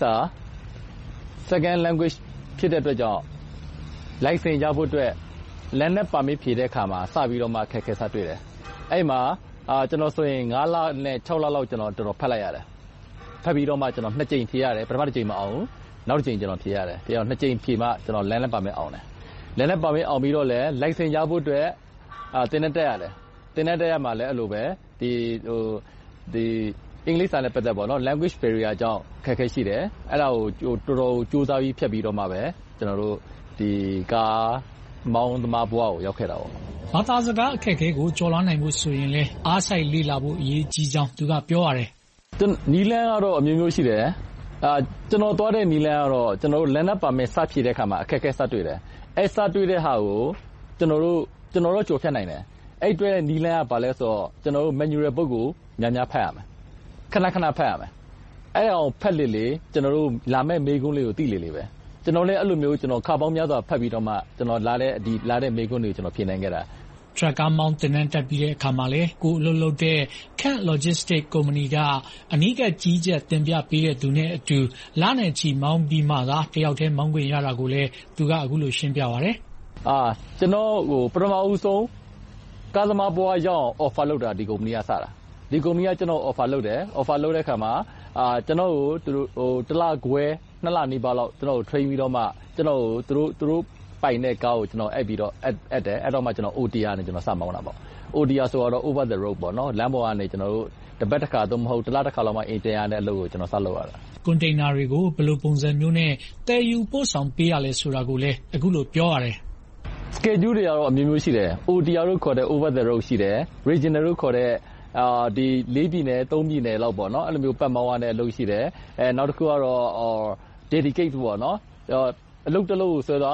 S24: second language ဖြစ်တဲ့အတွက်ကြောင့် license ရဖို့အတွက် land နဲ့ permit ဖြည့်တဲ့အခါမှာစပြီးတော့မှခက်ခဲစတွေ့တယ်။အဲ့မှာကျွန်တော်ဆိုရင်5လနဲ့6လလောက်ကျွန်တော်တော်တော်ဖတ်လိုက်ရတယ်။ဖတ်ပြီးတော့မှကျွန်တော်2ကြိမ်ဖြည့်ရတယ်။ပထမတစ်ကြိမ်မအောင်ဘူး။နောက်တစ်ကြိမ်ကျွန်တော်ဖြည့်ရတယ်။ပြီးတော့2ကြိမ်ဖြည့်မှကျွန်တော် land နဲ့ permit အောင်တယ်။ land နဲ့ permit အောင်ပြီးတော့လည်း license ရဖို့အတွက်သင်တက်ရတယ်။သင်တက်ရမှာလည်းအဲ့လိုပဲဒီအင်္ဂလိပ်စာနဲ့ပတ်သက်ပေါ့နော် language barrier ကြောင့်ခက်ခဲရှိတယ်အဲ့ဒါကိုတော်တော်စူးစမ်းပြီးဖြတ်ပြီးတော့မှပဲကျွန်တော်တို့ဒီကားမောင်းသမားဘဝကိုရောက်ခဲ့တာပေါ့
S7: ဘာသာစကားအခက်အခဲကိုကျော်လွှားနိုင်ဖို့ဆိုရင်လည်းအားစိုက်လေ့လာဖို့အရေးကြီးကြောင်းသူကပြောရတယ်
S24: နီလန်းကတော့အမျိုးမျိုးရှိတယ်ကျွန်တော်သွားတဲ့နီလန်းကတော့ကျွန်တော်တို့ land permit စဖြည့်တဲ့အခါမှာအခက်အခဲစတွေ့တယ်အဲ့စတွေ့တဲ့ဟာကိုကျွန်တော်တို့ကြော်ဖြတ်နိုင်တယ်အဲ့တွေ့တဲ့နီလန်းကဘာလဲဆိုတော့ကျွန်တော်တို့ manual book ကိုများဖတ်ရမယ်ခဏဖတ်ရမယ်အဲ့အောင်ဖတ်လေကျွန်တော်တို့လာမဲ့မေကွန်းလေးကိုသိလေပဲကျွန်တော်လည်းအဲ့လိုမျိုးကျွန်တော်ခါပေါင်းများစွာဖတ်ပြီးတော့မှကျွန်တော်လာတဲ့မေကွန်းတွေကိုကျွန်တော်ဖြေနိုင်ခဲ့တာ
S7: Tracker Mount တင်နန်းတက်ပြီးတဲ့အခါမှာလေကိုအလုပ်လုပ်တဲ့ Kent Logistics Company ကအနီးကပ်ကြီးကြပ်တင်ပြပေးတဲ့သူနဲ့အတူလနဲ့ချီမောင်းပြီးမှသာတယောက်တည်းမောင်းခွင့်ရတာကိုလည်းသူကအခုလိုရှင်းပြပါတယ်
S24: ကျွန်တော်ပထမဦးဆုံးကားသမားဘွားရောက် offer လုပ်တာဒီကုမ္ပဏီကစတာဒီကုမ္ပဏီကကျွန်တော် offer လုပ်တယ် offer လုပ်တဲ့အခါမှာကျွန်တော်ကိုသူတို့တစ်လခွဲ2လနီးပါးလောက်ကျွန်တော်ကို train ပြီးတော့မှကျွန်တော်ကိုသူတို့ပိုင်တဲ့ကားကိုကျွန်တော်အပ်ပြီးတော့အပ်တယ်အဲ့တော့မှကျွန်တော် OTR နဲ့ကျွန်တော်စမောင်းတာပေါ့ OTR ဆိုတော့ over the road ပေါ့နော်လမ်းပေါ်ကနေကျွန်တော်တို့တစ်ပတ်တစ်ခါတော့မဟုတ်တစ်လတစ်ခါလောက်မှ ATR နဲ့အလုပ်ကိုကျွန်တော်စလုပ်ရတာ
S7: ကွန်တိန်နာတွေကိုဘယ်လိုပုံစံမျိုးနဲ့တည်ယူပို့ဆောင်ပေးရလဲဆိုတာကိုလည်းအခုလိုပြောရတယ်
S24: schedule တွေကတော့အမျိုးမျိုးရှိတယ် OTR လို့ခေါ်တဲ့ over the road ရှိတယ် regional လို့ခေါ်တဲ့ဒီ4ပြည်နယ်3ပြည်နယ်လောက်ပေါ့နော်အဲ့လိုမျိုးပတ်မောင်းရတဲ့အလုပ်ရှိတယ်နောက်တစ်ခုကတော့ dedicate ပေါ့နော်အလုပ်တစ်လုပ်ကိုဆိုတော့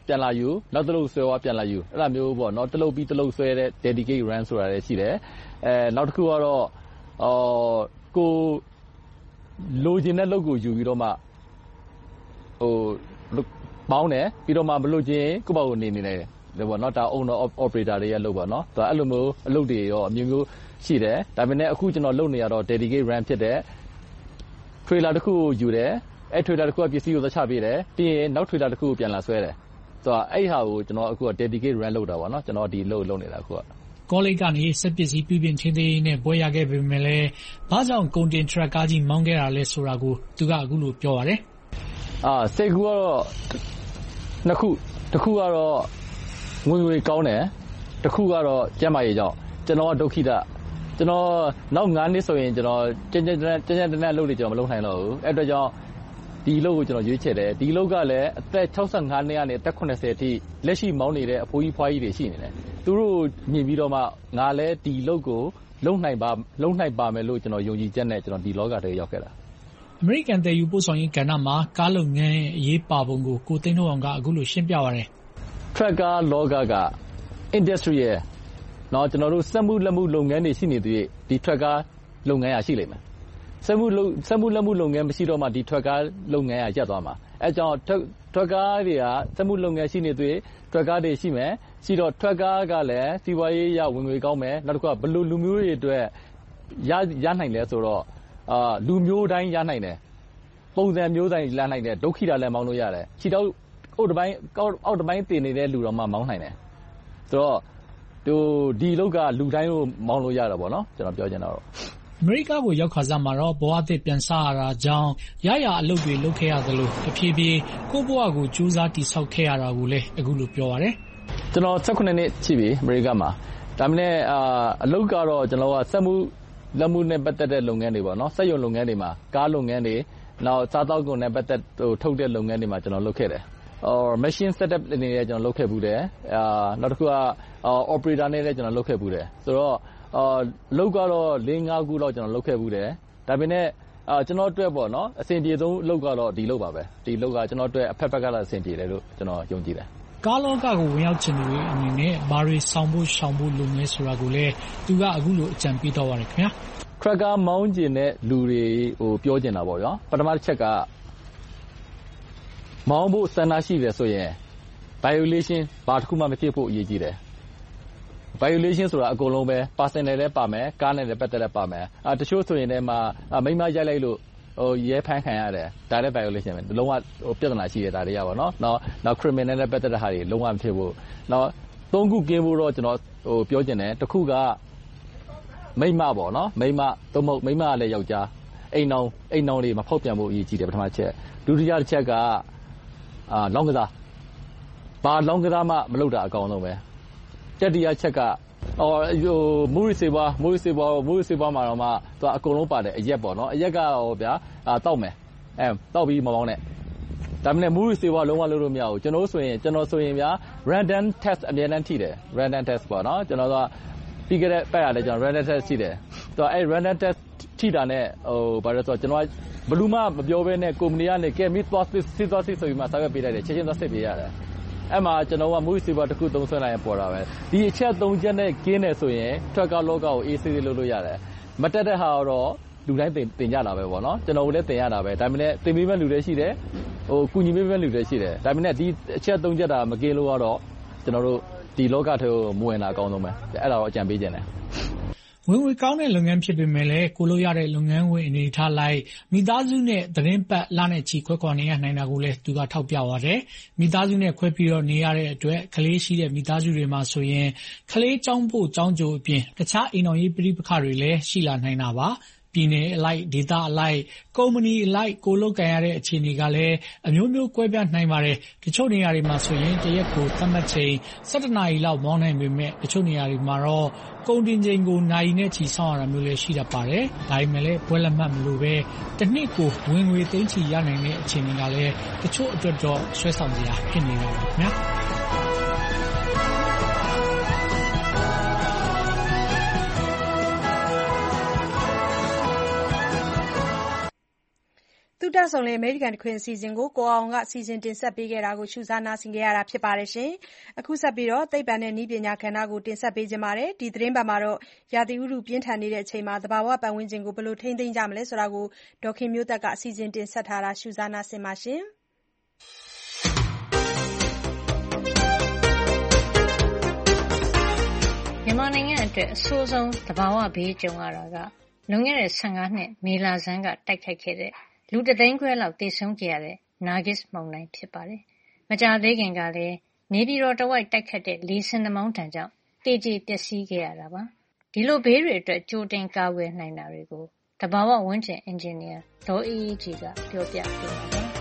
S24: ပြန်လာယူနောက်တစ်လုပ်ဆွဲသွားပြန်လာယူအဲ့လိုမျိုးပေါ့နော်တစ်လုပ်ပြီးတစ်လုပ်ဆွဲတဲ့ dedicate run ဆိုတာလည်းရှိတယ်နောက်တစ်ခုကတော့ကိုလိုချင်တဲ့လုပ်ကိုယူပြီးတော့မှပေါင်းတယ်ပြီးတော့မှမလို့ချင်းကိုယ့်ဘောက်ကိုနေတယ်ပေါ့နော်ဒါ owner operator တွေရဲ့လုပ်ပါနော်ဒါအဲ့လိုမျိုးအလုပ်တွေရောအမျိုးမျိုးရှိတယ်ဒါပေမဲ့အခုကျွန်တော်လုပ်နေရတော့ dedicate run ဖြစ်တဲ့ trailer တစ်ခုကိုယူတယ်အဲ့ trailer တစ်ခုကပစ္စည်းကိုသက်ချပေးတယ်ပြီးရင်နောက် trailer တစ်ခုကိုပြန်လာဆွဲတယ်ဆိုတော့အဲ့ဟာကိုကျွန်တော်အခုက dedicate run လုပ်တာပေါ့နော်ကျွန်တော်ဒီလုပ်နေတာအခုက
S7: ကောလိပ်ကနေစက်ပစ္စည်းပြုပြင်ချင်းသေးနဲ့ပွဲရခဲ့ပေမဲ့လည်းဘာကြောင့်ကုန်တင်ထရက်ကားကြီးမောင်းခဲ့တာလဲဆိုတာကိုသူကအခုလိုပြောပါတယ်
S24: စိတ်ကူကတော့နှစ်ခုတစ်ခုကတော့ငွေကောင်းတယ်တစ်ခုကတော့ကျန်းမာရေးကြောင့်ကျွန်တော်ကဒုက္ခိတကျွန်တော်နောက်9နှစ်ဆိုရင်ကျွန်တော်ကျန်းတနက်လုပ်နေကျွန်တော်မလုပ်နိုင်တော့ဘူးအဲ့အတွက်ကြောင့်ဒီလုပ်ကိုကျွန်တော်ရွေးချယ်တယ်ဒီလုပ်ကလည်းအသက်65နှစ်ကနေအသက်80အထိလက်ရှိမောင်းနေတဲ့အဖိုးကြီးဖွားကြီးတွေရှိနေတယ်သူတို့မြင်ပြီးတော့မှငါလည်းဒီလုပ်ကိုလုံနိုင်ပါမယ်လို့ကျွန်တော်ယုံကြည်ချက်နဲ့ကျွန်တော်ဒီလောကထဲရောက်ခဲ့တာ
S7: အမေရိကန်တည်ယူပို့ဆောင်ရေးကဏ္ဍမှာကားလုပ်ငန်းရဲ့အရေးပါပုံကိုကိုသိန်းထွန်းအောင်ကအခုလိုရှင်းပြပါရတယ်
S24: ထရက်ကာလောကက industry ရဲ့နော်ကျွန်တော်တို့စက်မှုလက်မှုလုပ်ငန်းတွေရှိနေသေးဒီထရက်ကာလုပ်ငန်းရရှိလိမ့်မယ်စက်မှုလက်မှုလုပ်ငန်းမရှိတော့မှဒီထရက်ကာလုပ်ငန်းရရပ်သွားမှာအဲကြောင့်ထရက်ကာတွေကစက်မှုလုပ်ငန်းရှိနေသေးထရက်ကာတွေရှိမယ်ရှိတော့ထရက်ကာကလည်းစီးပွားရေးရဝင်ငွေကောင်းမယ်နောက်တစ်ခုကဘလူလူမျိုးတွေအတွက်ရနိုင်လဲဆိုတော့လူမျိုးတိုင်းရနိုင်တယ်ပုံစံမျိုးတိုင်းရနိုင်တယ်ဒုက္ခိတလည်းမောင်းလို့ရတယ်ခြေတော့အောက်တစ်ပိုင်းတင်နေတဲ့လူတော်မှမောင်းနိုင်တယ်ဆိုတော့ဒီလောက်ကလူတိုင်းကိုမောင်းလို့ရတာပေါ့နော်ကျွန်တော်ပြောချင်တာတော့
S7: အမေရိကကိုရောက်ခါစားမှာတော့ဘဝသစ်ပြန်စားရတာကြောင့်ရအလုပ်တွေလုပ်ခဲ့ရသလိုတဖြည်းဖြည်းကိုယ့်ဘဝကိုကြိုးစားတည်ဆောက်ခဲ့ရတာကိုလည်းအခုလိုပြောပါတယ်
S24: ကျွန်တော်18နှစ်ရှိပြီအမေရိကမှာဒါမှလည်းအလုပ်ကတော့ကျွန်တော်ကစက်မှုလက်မှုနဲ့ပတ်သက်တဲ့လုပ်ငန်းတွေပေါ့နော်စက်ရုံလုပ်ငန်းတွေမှာကားလုပ်ငန်းတွေနောက်စားသောက်ကုန်နဲ့ပတ်သက်ထုတ်တဲ့လုပ်ငန်းတွေမှာကျွန်တော်လုပ်ခဲ့တယ်machine setup အနေနဲ့ကျွန်တော်လုပ်ခဲ့ဘူးတယ်နောက်တစ်ခုက operator နဲ့လည်းကျွန်တော်လုပ်ခဲ့ဘူးတယ်ဆိုတော့လုပ်ကတော့4-5ခုလောက်ကျွန်တော်လုပ်ခဲ့ဘူးတယ်ဒါပေမဲ့ကျွန်တော်အတွက်ပေါ့နော်အဆင်ပြေဆုံးလုပ်ကတော့ဒီလုပ်ပါပဲဒီလုပ်ကကျွန်တော်အတွက်အဖက်ကတော့အဆင်ပြေတယ်လို့ကျွန်တော်ယုံကြည်တယ်
S7: ကားလောကကိုဝင်ရောက်ချင်သူတွေအနေနဲ့ဘာတွေဆောင်ဖို့ရှောင်ဖို့လုပ်နေဆိုတာကိုလည်းသူကအခုလိုအကြံပေးတော့ပါတယ်ခင်ဗျာ
S24: ထရက်ကာမောင်းကျင်တဲ့လူတွေပြောချင်တာပေါ့ဗျာပထမတစ်ချက်ကမောင်းဖို့စံနာရှိတယ်ဆိုရင် violation ဘာတစ်ခုမှမဖြစ်ဖို့အရေးကြီးတယ် violation ဆိုတာအကုန်လုံးပဲ personal လည်းပါမယ်ကားနဲ့လည်းပတ်သက်လည်းပါမယ်တချို့ဆိုရင်လည်းမိမရိုက်လိုက်လို့ရဲဖမ်းခံရတယ်ဒါလည်း violation ပဲလုံးဝပြဿနာရှိတယ်ဒါတွေရပါတော့နောက် criminal နဲ့ပတ်သက်တဲ့ဟာတွေလုံးဝမဖြစ်ဘူးနောက်3ခုကင်းဖို့တော့ကျွန်တော်ပြောချင်တယ်တစ်ခုကမိမပေါ့နော်မိမသို့မဟုတ်မိမကလည်းယောက်ျားအိမ်နောင်တွေမဖောက်ပြန်ဖို့အရေးကြီးတယ်ပထမချက်ဒုတိယတစ်ချက်ကလောင်းကစားဘာလောင်းကစားမှမလုပ်တာအကောင်းဆုံးပဲတတိယချက်ကမူရီစေဘာမှာတော့မှသူအကုန်လုံးပါတယ်အရက်ပေါ့နော်အရက်ကတော့ဗျာတောက်မယ်တောက်ပြီးမပေါင်းနဲ့ဒါပေမဲ့မူရီစေဘာလုံးဝလုပ်လို့မရဘူးကျွန်တော်ဆိုရင်ဗျာ random test အများနဲ့ထိတယ် random test ပေါ့နော်ကျွန်တော်ကပြီးခဲ့တဲ့ပတ်ရတယ်ကျွန်တော် random test ရှိတယ်သူအဲ့ random test ထိတာနဲ့ဘာလဲဆိုတော့ကျွန်တော်ဘလူးမပြောဘဲနဲ့ကုမ္ပဏီကနေကဲ meet boss ဆိုပြီးမှစာရွက်ပေးလိုက်တယ်ချက်ချင်းသွားစစ်ပေးရတယ်အဲ့မှာကျွန်တော်ကမူရီစေဘာတစ်ခုသုံးဆွဲလိုက်ရင်ပေါ်တာပဲဒီအချက်3ချက်နဲ့ကင်းတယ်ဆိုရင်ထရက်ကာလောကကိုအေးဆေးလုပ်လို့ရတယ်မတက်တဲ့ဟာတော့လူတိုင်းတင်ကြတာပဲပေါ့နော်ကျွန်တော်လည်းတင်ရတာပဲဒါပေမဲ့တင်ပေးမဲ့လူတွေရှိတယ်ကုညီပေးမဲ့လူတွေရှိတယ်ဒါပေမဲ့ဒီအချက်3ချက်တာမကင်းလို့တော့ကျွန်တော်တို့ဒီလောကထဲကိုမဝင်တာအကောင်းဆုံးပဲအဲ့ဒါတော့အကြံပေးခြင်းတယ်
S7: ဝင်ငွေကောင်းတဲ့လုပ်ငန်းဖြစ်ပေမဲ့လည်းကိုလိုရတဲ့လုပ်ငန်းဝင်အနေထားလိုက်မိသားစုနဲ့သတင်းပတ်လနဲ့ချီခွဲခွာနေရနိုင်တာကိုလည်းသူကထောက်ပြပါတယ်မိသားစုနဲ့ခွဲပြီးတော့နေရတဲ့အတွက်ကလေးရှိတဲ့မိသားစုတွေမှာဆိုရင်ကလေးကျောင်းဖို့ကျောင်းကြိုအပြင်တခြားအိမ်တော်ရေးပြပခတွေလည်းရှိလာနိုင်တာပါပြည်နယ်အလိုက်ဒေသအလိုက်ကုမ္ပဏီအလိုက်ကိုလုပ်ကန်ရတဲ့အခြေအနေကလည်းအမျိုးမျိုးကွဲပြားနိုင်ပါတယ်တချို့နေရာတွေမှာဆိုရင်တရက်ကိုသတ်မှတ်ချိန်17နာရီလောက်မောင်းနိုင်ပေမဲ့တချို့နေရာတွေမှာတော့ကုန်တင်ချိန်ကိုနိုင်နဲ့ချီဆောင်ရတာမျိုးလည်းရှိတတ်ပါတယ်ဒါပေမဲ့လည်းဘွဲလက်မှတ်မလို့ပဲတစ်နှစ်ကိုဝင်ငွေသိန်းချီရနိုင်တဲ့အခြေအနေကလည်းတချို့အတွက်တော့ဆွဲဆောင်စရာဖြစ်နေပါခင်ဗျာ
S2: သူတက်ဆုံလင်အမေရိကန်တခွင်အစီအစဉ်ကိုကိုအောင်ကစီစဉ်တင်ဆက်ပေးခဲ့တာကိုရှုစားနာဆင်ခဲ့ရတာဖြစ်ပါတယ်။အခုဆက်ပြီးသိပ္ပံနဲ့နည်းပညာကဏ္ဍကိုတင်ဆက်ပေးခြင်းပါတယ်။ဒီသတင်းပတ်မှာရာသီဥတုပြင်းထန်နေချိန်မှာသဘာဝပတ်ဝန်းကျင်ကိုဘယ်လိုထိန်းသိမ်းကြမလဲဆိုတာကိုဒေါ်ခင်မျိုးသက်ကစီစဉ်တင်ဆက်ထားတာရှုစားနာဆင်ပါရှင်။
S9: မြန်မာနိုင်ငံအတွက်အဆိုးဆုံးသဘာဝဘေးကြုံရတာကလွန်ခဲ့တဲ့15နှစ်မေလဆန်းကတိုက်ခိုက်ခဲ့တဲ့လူတသိန်းခွဲလောက်သေဆုံးခဲ့ရတဲ့နာဂစ်မုန်တိုင်းဖြစ်ပါတယ်။မကြာသေးခင်ကလည်းနေပြည်တော်တဝိုက်တိုက်ခတ်တဲ့လေဆင်နှာမောင်းဒဏ်ကြောင့်သေကျေပျက်စီးခဲ့ရတာပါ။ဒီလိုဘေးတွေအတွက်ကြိုတင်ကာကွယ်နိုင်တာတွေကိုသဘာဝဝန်းကျင်အင်ဂျင်နီယာဒေါ်အေးအေးကြည်ကပြောပြပေးပါမယ်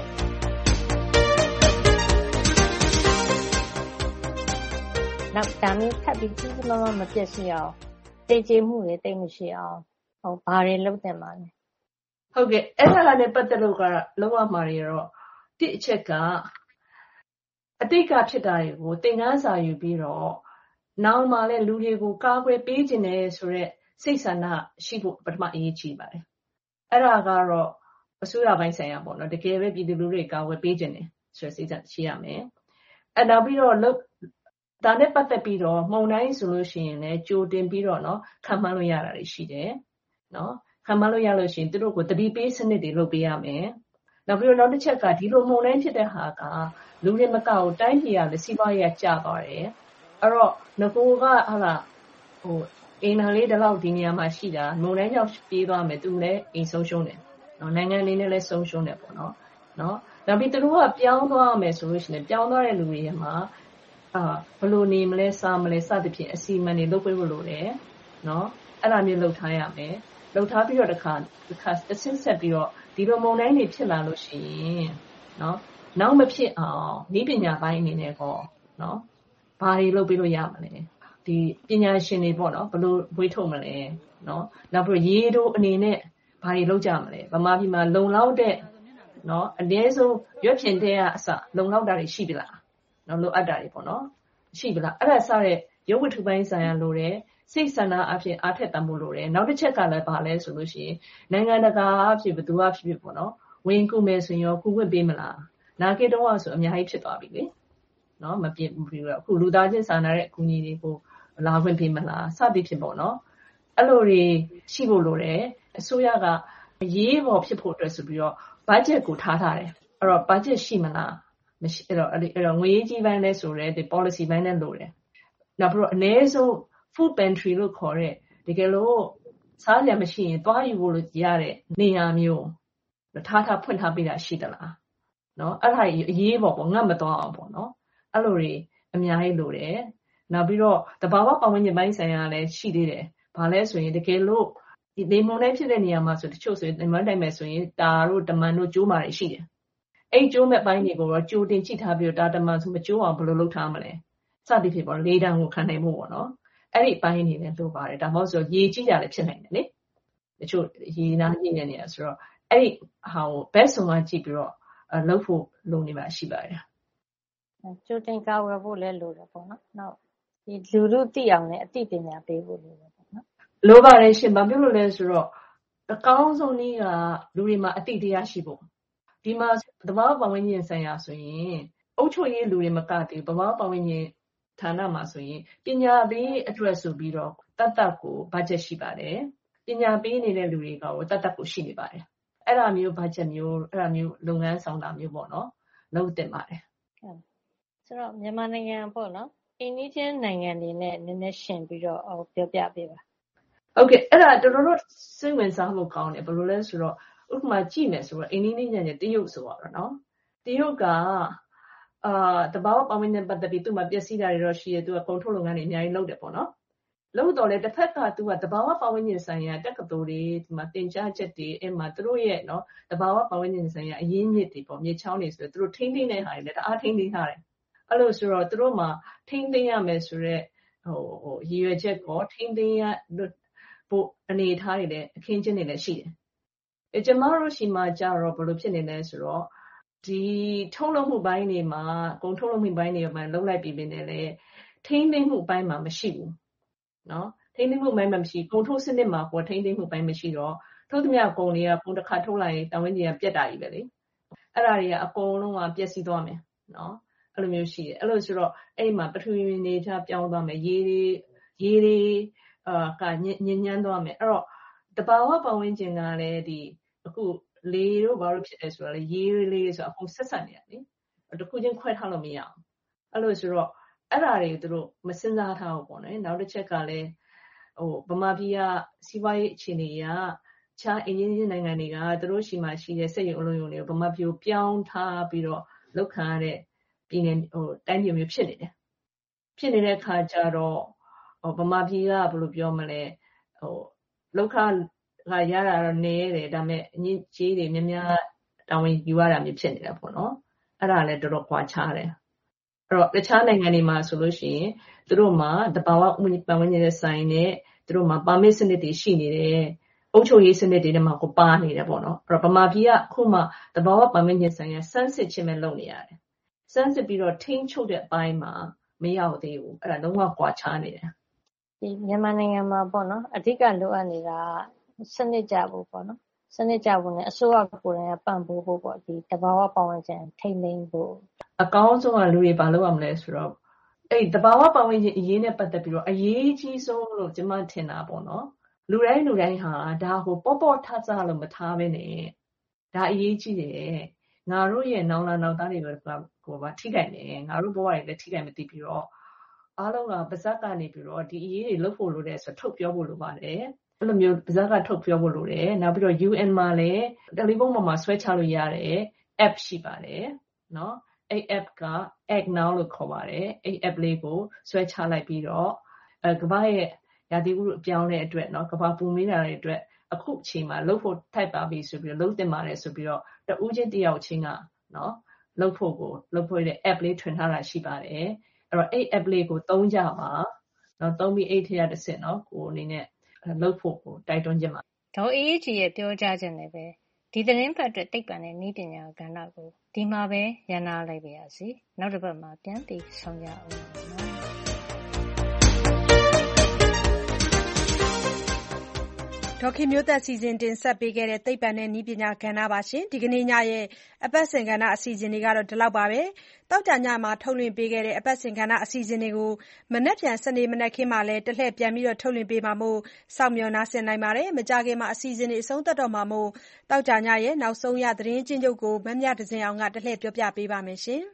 S9: ။နောက်ဒါမျိုးထပ်ပြီးကြီးကြီးမားမားမပျက်စီးအောင်သေကျေမှုတွေတိတ်မရှိအောင်ဘာတွေလုပ်သင့်ပါလဲ
S10: ။ဟုတ်ကဲ့အဲ့ဒါနဲ့ပတ်သက်လို့ကလောက်ရမှာတွေတော့တစ်အချက်ကအတိတ်ကဖြစ်တာတွေကိုသင်ခန်းစာယူပြီးတော့နောက်မှလည်းလူတွေကိုကာကွယ်ပေးခြင်းနဲ့ဆိုရက်စိတ်ဆန္ဒရှိဖို့ပထမအရေးကြီးပါတယ်။အဲ့ဒါကတော့အစိုးရပိုင်းဆိုင်ရာပေါ့နော်တကယ်ပဲပြည်သူလူထုတွေကာကွယ်ပေးခြင်းနဲ့ဆိုရက်စိတ်ဆန္ဒရှိရမယ်။အဲ့နောက်ပြီးတော့ဒါနဲ့ပတ်သက်ပြီးတော့မှုန်တိုင်းဆိုလို့ရှိရင်လည်းကြိုတင်ပြီးတော့နော်ခံမှန်းလို့ရတာတွေရှိတယ်။နော်ခံမှန်းလို့ရလို့ရှိရင်သူတို့ကိုတတိပေးစနစ်တွေလုပ်ပေးရမယ်။နောက်ပြီးတော့နောက်တစ်ချက်ကဒီလိုမှုန်တိုင်းဖြစ်တဲ့ဟာကလူတွေမကောက်တိုင်းပြည်ကလည်းစီးပွားရေးကျသွားတယ်။အဲ့တော့ငကိုကအိမ်နာလေးတလောက်ဒီနေရာမှာရှိတာမှုန်တိုင်းကြောင့်ပြေးသွားမယ်သူလည်းအိမ်ဆုံးရှုံးတယ်။နော်နိုင်ငံလေးနဲ့လည်းဆုံးရှုံးတယ်ပေါ့နော်။နော်နောက်ပြီးသူတို့ကပြောင်းသွားမယ်ဆိုလို့ရှိရင်ပြောင်းသွားတဲ့လူတွေမှာဘယ်လိုနေမလဲစားမလဲစသဖြင့်အစီအမံတွေလုပ်ပေးဖို့လိုတယ်နော်အဲ့ဒါမျိုးလုပ်ထားရမယ်လုပ်ထားပြီးတော့တစ်ခါတစ်ဆင့်ဆက်ပြီးတော့ဒီလိုမုန်တိုင်းတွေဖြစ်လာလို့ရှိရင်နော်နောက်မဖြစ်အောင်နည်းပညာပိုင်းအနေနဲ့ပေါ့နော်ဘာတွေလုပ်ပေးလို့ရမလဲဒီပညာရှင်တွေပေါ့နော်ဘယ်လိုဝေးထုတ်မလဲနော်နောက်ပြီးရေတို့အနေနဲ့ဘာတွေလုပ်ကြမလဲဗမာပြည်မှာလုံလောက်တဲ့နော်အနည်းဆုံးရွက်ဖြင်တဲ့အစလုံလောက်တာတွေရှိပြီလားနော်လိုအပ်တာတွေပေါ့နော်ရှိပြီလားအဲ့ဒါစတဲ့ရုပ်ဝတ္ထုပိုင်းဆိုင်ရာလိုတယ်စိတ်ဆန္ဒအဖြစ်အားထက်တမ်းဖို့လိုတယ်နောက်တစ်ချက်ကလည်းဘာလဲဆိုလို့ရှိရင်နိုင်ငံတကာအဖြစ်ဘယ်သူအဖြစ်ပေါ့နော်ဝင်ကူမယ်ဆိုရင်ရောကူဝတ်ပေးမလားနာကေတော့ဆိုအများကြီးဖြစ်သွားပြီလေနော်မပြည့်ဘူးတော့အခုလူသားချင်းစာနာတဲ့အကူအညီတွေကိုလာခွင့်ပေးမလားစသည်ဖြစ်ပေါ့နော်အဲ့လိုတွေရှိဖို့လိုတယ်အစိုးရကရေးပေါ်ဖြစ်ဖို့အတွက်ဆိုပြီးတော့ budget ကိုထားတယ်အဲ့တော့ budget ရှိမလားမရှိအဲ့တော့ငွေကြီးပိုင်းလဲဆိုရဲဒီ policy ပိုင်းနဲ့လိုတယ်နောက်ပြီးတော့အနည်းဆုံး food pantry လို့ခေါ်တဲ့တကယ်လို့စားရမရှိရင်သွားယူဖို့လို့ရတဲ့နေရာမျိုးထားဖွင့်ထားပေးတာရှိသလားနော်အဲ့ဒါအရေးပေါ့ငတ်မသွားအောင်ပေါ့နော်အဲ့လိုတွေအများကြီးလိုတယ်နောက်ပြီးတော့တဘာဝပတ်ဝန်းကျင်ပိုင်းဆိုင်ရာလည်းရှိသေးတယ်ဘာလဲဆိုရင်တကယ်လို့ဒီနေမုန်တိုင်းဖြစ်တဲ့နေရာမှာဆိုတချို့ဆိုရင်မန်တိုင်းမဲ့ဆိုရင်တာတို့တမန်တို့ကျိုးမာတွေရှိတယ်အဲ့ကျိုးမဲ့ပိုင်းတွေကိုတော့ကြိုတင်ကြည့်ထားပြီးတော့တာတမန်ဆိုမကျိုးအောင်ဘယ်လိုလုပ်ထားမလဲစသည်ဖြစ်ပေါ့လေတန်းကိုခံနိုင်ဖို့ပေါ့နော်အဲ့ဒီပိုင်းနေလည်းလိုပါတယ်ဒါမှမဟုတ်ဆိုရေကြီးကြလည်းဖြစ်နိုင်တယ်လေတချို့ရေနားကြီးနေနေရဆိုတော့အဲ့ဒီဟာကိုဘက်ဆုံးကကြည့်ပြီးတော့လုပ်ဖို့လိုနေမှာရှိပါတယ်
S9: ကြိုတင်ကာဝယ်ဖို့လည်းလိုတယ်ပေါ့နော်နောက်ဒီလူလူသိအောင်လည်းအသိပညာပေးဖို့လိုတယ်ပေါ့နော်
S10: လိုပါတယ်ရှင်ဘာဖြစ်လို့လဲဆိုတော့အကောင်းဆုံးနည်းကလူတွေမှာအသိတရားရှိဖို့ဒီမှာသဘာဝပတ်ဝန်းကျင်ဆိုင်ရာဆိုရင်အုပ်ချုပ်ရေးလူတွေမကတည်းသဘာဝပတ်ဝန်းကျင်ဌာနမှာဆိုရင်ပညာပေးအတွက်ဆိုပြီးတော့တတ်ကိုဘတ်ဂျက်ရှိပါတယ်ပညာပေးနေတဲ့လူတွေကတတ်ကိုရှိနေပါတယ်အဲ့ဒါမျိုးဘတ်ဂျက်မျိုးအဲ့ဒါမျိုးလုပ်ငန်းဆောင်တာမျိုးပေါ့နော်လုပ်တင်ပါတယ်
S9: ဆိုတော့မြန်မာနိုင်ငံပေါ့နော်အိန္ဒိယနိုင်ငံတွေနဲ့နည်းနည်းရှင်ပြီးတော့ပြောပြပေးပါ
S10: ဟုတ်ကဲ့အဲ့ဒါတော်တော်စိတ်ဝင်စားဖို့ကောင်းတယ်ဘယ်လိုလဲဆိုတော့ဥပမာကြည့်မယ်ဆိုတော့အိန္ဒိယနိုင်ငံတရုတ်ဆိုတော့နော်တရုတ်ကတဘာဝပတ်ဝန်းကျင်ပတ်သက်ပြီးသူ့မှာပျက်စီးတာတွေတော့ရှိတယ်သူကကုန်ထုတ်လုပ်ငန်းတွေအများကြီးလုပ်တယ်ပေါ့နော်လုပ်တော့လေတစ်ဖက်ကသူကတဘာဝပတ်ဝန်းကျင်ဆိုင်ရာတက္ကသိုလ်တွေဒီမှာသင်ကြားချက်တွေအဲ့မှာသူတို့ရဲ့နော်တဘာဝပတ်ဝန်းကျင်ဆိုင်ရာအရင်းမြစ်တွေပေါ့မြေချောင်းတွေဆိုတော့သူတို့ထိန်းသိမ်းတဲ့ဟာတွေလည်းတအားထိန်းသိမ်းထားတယ်အဲ့လိုဆိုတော့သူတို့မှာထိန်းသိမ်းရမယ်ဆိုတော့ရည်ရွယ်ချက်ကိုထိန်းသိမ်းရဖို့အနေထားတွေလည်းအခင်းကျင်းတွေလည်းရှိတယ်ကျမတို့ရှိမှကြတော့ဘယ်လိုဖြစ်နေလဲဆိုတော့ဒီထုတ်လုပ်မှုပိုင်းတွေမှာကုန်ထုတ်လုပ်မှုပိုင်းတွေမှာလုံးလိုက်ပြီးနေလေထိန်းသိမ်းမှုပိုင်းမှာမရှိဘူးနော်ထိန်းသိမ်းမှုပိုင်းမှာမရှိကုန်ထုတ်စနစ်မှာပေါ်ထိန်းသိမ်းမှုပိုင်းမရှိတော့ထုတ်သမျှကုန်တွေကပုံတစ်ခါထုတ်လိုက်ရင်တန်ဝင်းကျင်ကပြက်တာကြီးပဲလေအဲ့ဒါတွေကအကုန်လုံးကပျက်စီးသွားမယ်နော်အဲ့လိုမျိုးရှိတယ်အဲ့လိုဆိုတော့အဲ့မှာပထဝီနေထားပြောင်းသွားမယ်ရေတွေကညဉ့်ညမ်းသွားမယ်အဲ့တော့တဘာဝပတ်ဝန်းကျင်ကလည်းဒီအခုလေတို့ဘာလို့ဖြစ်လဲဆိုတော့လေရေလေးဆိုအကုန်ဆက်ဆက်နေရလေတခုချင်းခွဲထားလို့မရအောင်အဲ့လိုဆိုတော့အဲ့ဒါတွေသူတို့မစင်စားထားဘူးပေါ့နော်နောက်တစ်ချက်ကလည်းဗမာပြည်ကစီးပွားရေးအခြေအနေကခြားအင်ဂျင်နီယာနိုင်ငံတွေကသူတို့ရှိမှရှိတဲ့စက်ရုံအလုံးရုံတွေကိုဗမာပြည်ကိုပြောင်းထားပြီးတော့လောက်ခံရတဲ့ပြည်နယ်တိုင်းပြည်မျိုးဖြစ်နေတယ်ဖြစ်နေတဲ့အခါကျတော့ဗမာပြည်ကဘယ်လိုပြောမလဲလောက်ခကရတာတော့နေတယ်ဒါပေမဲ့အညစ်ကြေးတွေများများတောင်းဝင်ယူရတာမျိုးဖြစ်နေတာပေါ့နော်အဲ့ဒါလည်းတော်တော်ကွာခြားတယ်အဲ့တော့တခြားနိုင်ငံတွေမှာဆိုလို့ရှိရင်သူတို့မှာတဘာဝပတ်ဝန်းကျင်နဲ့ဆိုင်နဲ့သူတို့မှာပါမစ်စနစ်တွေရှိနေတယ်အုပ်ချုပ်ရေးစနစ်တွေထဲမှာကိုပါနေတယ်ပေါ့နော်အဲ့တော့ဗမာပြည်ကအခုမှတဘာဝပတ်ဝန်းကျင်ဆိုင်ရစမ်းစစ်ခြင်းပဲလုပ်နေရတယ်စမ်းစစ်ပြီးတော့ထိန်းချုပ်တဲ့အပိုင်းမှာမရောက်သေးဘူးအဲ့ဒါလုံးဝကွာခြားနေတယ်
S9: ဒီမြန်မာနိုင်ငံမှာပေါ့နော်အဓိကလိုအပ်နေတာစနစ်ကြဖို့ပေါ့နော်စနစ်ကြဖို့နဲ့အစိုးရကိုယ်တိုင်ကပံ့ပိုးဖို့ပေါ့ဒီတဘာဝပတ်ဝန်းကျင်ထိန်းသိမ်းဖို့
S10: အကောင်းဆုံးကလူတွေဘာလုပ်ရမလဲဆိုတော့အဲ့တဘာဝပတ်ဝန်းကျင်အရေးနဲ့ပတ်သက်ပြီးတော့အရေးကြီးဆုံးလို့ကျွန်မထင်တာပေါ့နော်လူတိုင်းဟာဒါကိုပေါ့ထဆလို့မထားဘဲနဲ့ဒါအရေးကြီးတယ်ငါတို့ရဲ့နောင်လာနောက်သားတွေကိုပါထိခိုက်နေငါတို့ဘဝတွေလည်းထိခိုက်မသိပြီးတော့အားလုံးကပါဇက်ကနေပြီးတော့ဒီအရေးတွေလုပ်ဖို့လိုတယ်ဆိုထုတ်ပြောဖို့လိုပါတယ်အဲ့လိုမျိုးပါဇက်ကထုတ်ပြောဖို့လိုတယ်နောက်ပြီးတော့ UN မှာလည်းတယ်လီဖုန်းပေါ်မှာဆွဲချလို့ရတဲ့ app ရှိပါတယ်နော်အဲ့ app က Act Now လို့ခေါ်ပါတယ်အဲ့ app လေးကိုဆွဲချလိုက်ပြီးတော့ကမ္ဘာရဲ့ရာသီဥတုအပြောင်းလဲအတွက်နော်ကမ္ဘာပူမင်းတာတွေအတွက်အခုအချိန်မှာလှုပ်ဖို့ထိုက်ပါပြီဆိုပြီးတော့လှုပ်တင်ပါတယ်ဆိုပြီးတော့တဦးချင်းတယောက်ချင်းကနော်လှုပ်ဖို့တဲ့ app လေးထွင်ထားတာရှိပါတယ်အဲ့တော့အဲ့ app လေးကိုသုံးကြပါနော်သုံးပြီးအဲ့ထရတစ်စက်နော်ကိုအနေနဲ့လှုပ်ဖို့ကိုတိုက်တွန်းခြင်းပါ
S9: ဒေါ်အေးကြီးရဲ့ပြောကြားခြင်းနဲ့ပဲဒီသတင်းပတ်အတွက်သိပ္ပံနဲ့နည်းပညာကဏ္ဍကိုဒီမှာပဲရန်နာလိုက်ပါရစေနောက်တစ်ပတ်မှာပြန်ပြီးဆောင်ကြအောင်
S2: ဒေါခင်မျိုးသက်စီစဉ်တင်ဆက်ပေးခဲ့တဲ့သိပ္ပံနဲ့နည်းပညာကဏ္ဍပါရှင်ဒီကနေ့ညရဲ့အပတ်စဉ်ကဏ္ဍအစီအစဉ်တွေကတော့ဒီလောက်ပါပဲတောက်ကြညမှာထုတ်လွှင့်ပေးခဲ့တဲ့အပတ်စဉ်ကဏ္ဍအစီအစဉ်တွေကိုမနက်ဖြန်စနေမနက်ခင်းမှာလည်းတစ်လှည့်ပြန်ပြီးထုတ်လွှင့်ပေးမှာမို့စောင့်မျှော်နားဆင်နိုင်ပါတယ်မကြခင်မှာအစီအစဉ်တွေအဆုံးသတ်တော့မှာမို့တောက်ကြညရဲ့နောက်ဆုံးရသတင်းချင်းချုပ်ကိုမမြဒဇင်အောင်ကတစ်လှည့်ပြောပြပေးပါမယ်ရှင်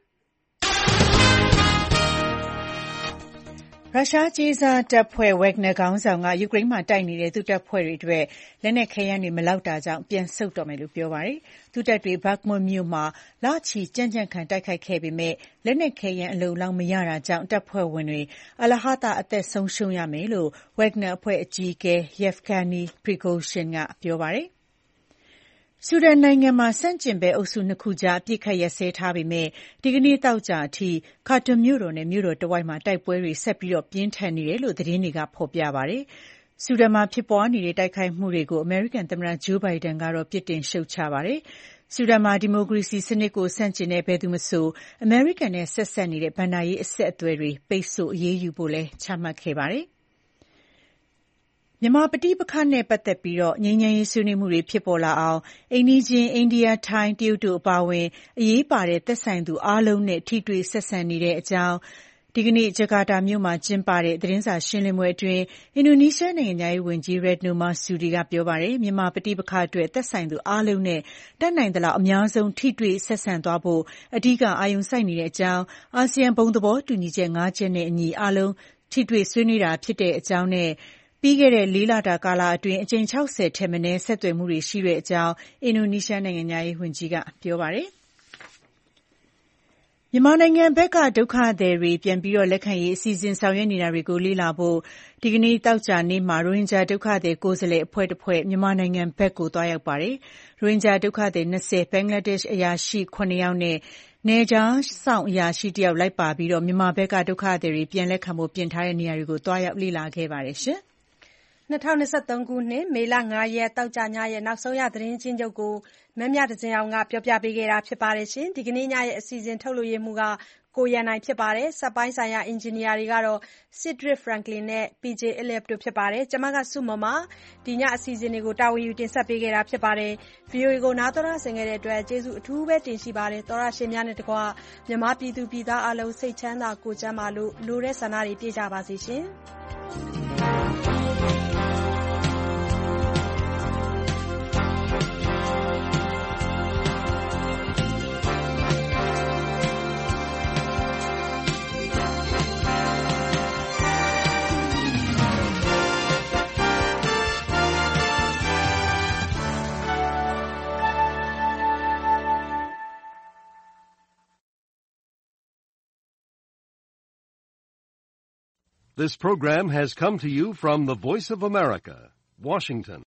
S3: ရုရှားကြေးစားတပ်ဖွဲ့ Wagner ခေါင်းဆောင်ကယူကရိန်းမှာတိုက်နေတဲ့သူတပ်ဖွဲ့တွေအတွက်လက်နက်ခဲယမ်းတွေမလောက်တာကြောင့်ပြန်ဆုတ်တော့မယ်လို့ပြောပါတယ်။သူတပ်တွေ Bakhmut မြို့မှာလချီကြံ့ကြံ့ခံတိုက်ခိုက်ခဲ့ပေမဲ့လက်နက်ခဲယမ်းအလုံလောက်မရတာကြောင့်တပ်ဖွဲ့ဝင်တွေအလဟဿအသက်ဆုံးရှုံးရမယ်လို့ Wagner အဖွဲ့အကြီးအကဲ Yevgeny Prigozhin ကပြောပါတယ်။ဆူဒန်နိုင်ငံမှာဆန့်ကျင်ဘက်အုပ်စုနှစ်ခုကြားအပစ်အခတ်ရပ်စဲထားပေမဲ့ဒီကနေ့သောကြာအထိခါတွန်မြို့တော်နဲ့မြို့တော်တဝိုက်မှာတိုက်ပွဲတွေဆက်ပြီးပြင်းထန်နေတယ်လို့သတင်းတွေကဖော်ပြပါတယ်။ဆူဒန်မှာဖြစ်ပွားနေတဲ့တိုက်ခိုက်မှုတွေကိုအမေရိကန်သမ္မတဂျိုးဘိုင်ဒန်ကတော့ပြစ်တင်ရှုတ်ချပါတယ်။ဆူဒန်မှာဒီမိုကရေစီစနစ်ကိုဆန့်ကျင်တဲ့ဘယ်သူမဆိုအမေရိကန်နဲ့ဆက်စပ်နေတဲ့ဘဏ္ဍာရေးအဆက်အသွယ်တွေပိတ်ဆို့အရေးယူဖို့လည်းချမှတ်ခဲ့ပါတယ်။မြန်မာပဋိပက္ခနဲ့ပတ်သက်ပြီးငြိမ်းချမ်းရေးဆွေးနွေးမှုတွေဖြစ်ပေါ်လာအောင်အိမ်နီးချင်းအိန္ဒိယ၊ထိုင်း၊တရုတ်တို့အပါအဝင်အရေးပါတဲ့သက်ဆိုင်သူအားလုံးနဲ့ထိတွေ့ဆက်ဆံနေတဲ့အကြောင်းဒီကနေ့ဂျကာတာမြို့မှာကျင်းပတဲ့သတင်းစာရှင်းလင်းပွဲအတွင်းအင်ဒိုနီးရှားနိုင်ငံခြားရေးဝန်ကြီး Retno Marsudi ကပြောပါတယ်။မြန်မာပဋိပက္ခအတွက်သက်ဆိုင်သူအားလုံးနဲ့တတ်နိုင်သလောက်အများဆုံးထိတွေ့ဆက်ဆံသွားဖို့အဓိကအာရုံစိုက်နေတဲ့အကြောင်းအာဆီယံဘုံသဘောတူညီချက်5ချက်နဲ့အညီအားလုံးထိတွေ့ဆွေးနွေးတာဖြစ်တဲ့အကြောင်းနဲ့ပြီးခဲ့တဲ့4လတာကာလအတွင်းအကြိမ်60ထက်မနည်းဆက်သွယ်မှုတွေရှိတဲ့အကြောင်းအင်ဒိုနီးရှားနိုင်ငံခြားရေးဝန်ကြီးကပြောပါတယ်။မြန်မာနိုင်ငံဘက်ကဒုက္ခသည်တွေပြန်ပြီးလက်ခံရေးအစီအစဉ်ဆောင်ရွက်နေတာတွေကိုလေ့လာဖို့ဒီကနေ့သောကြာနေ့မှာရိုဟင်ဂျာဒုက္ခသည်ကိုယ်စားလှယ်အဖွဲ့တစ်ဖွဲ့မြန်မာနိုင်ငံဘက်ကိုသွားရောက်ပါတယ်။ရိုဟင်ဂျာဒုက္ခသည်20ဘင်္ဂလားဒေ့ရှ်အရာရှိ9ယောက်နဲ့နယ်ခြားစောင့်အရာရှိ1ယောက်လိုက်ပါပြီးမြန်မာဘက်ကဒုက္ခသည်တွေပြန်လက်ခံဖို့ပြင်ထားတဲ့နေရာတွေကိုသွားရောက်လေ့လာခဲ့ပါတယ်ရှင်။
S2: 2023ခုနှစ်မေလ5ရက်သောကြာညရဲ့နောက်ဆုံးရသတင်းချင်းချုပ်ကိုမမြဒဇင်အောင်ကပြောပြပေးခဲ့တာဖြစ်ပါတယ်။ဒီကနေ့ညရဲ့အစီအစဉ်ထုတ်လွှင့်မှုကကိုရန်နိုင်ဖြစ်ပါတယ်။စက်ပိုင်းဆိုင်ရာအင်ဂျင်နီယာတွေကတော့ Cedric Franklin နဲ့ PJ Elliott တို့ဖြစ်ပါတယ်။ကျွန်မကစုမမဒီညအစီအစဉ်တွေကိုတာဝန်ယူတင်ဆက်ပေးခဲ့တာဖြစ်ပါတယ်။ VOA ကိုနားတော်ဆင်ခဲ့တဲ့အတွက်ကျေးဇူးအထူးပဲတင်ရှိပါတယ်။သောရရှင်များနဲ့တကွမြန်မာပြည်သူပြည်သားအလုံးစိတ်ချမ်းသာကိုယ်ကျန်းမာလို့လိုတဲ့ဆန္ဒတွေပြည့်ကြပါစေရှင်။
S12: This program has come to you from the Voice of America, Washington.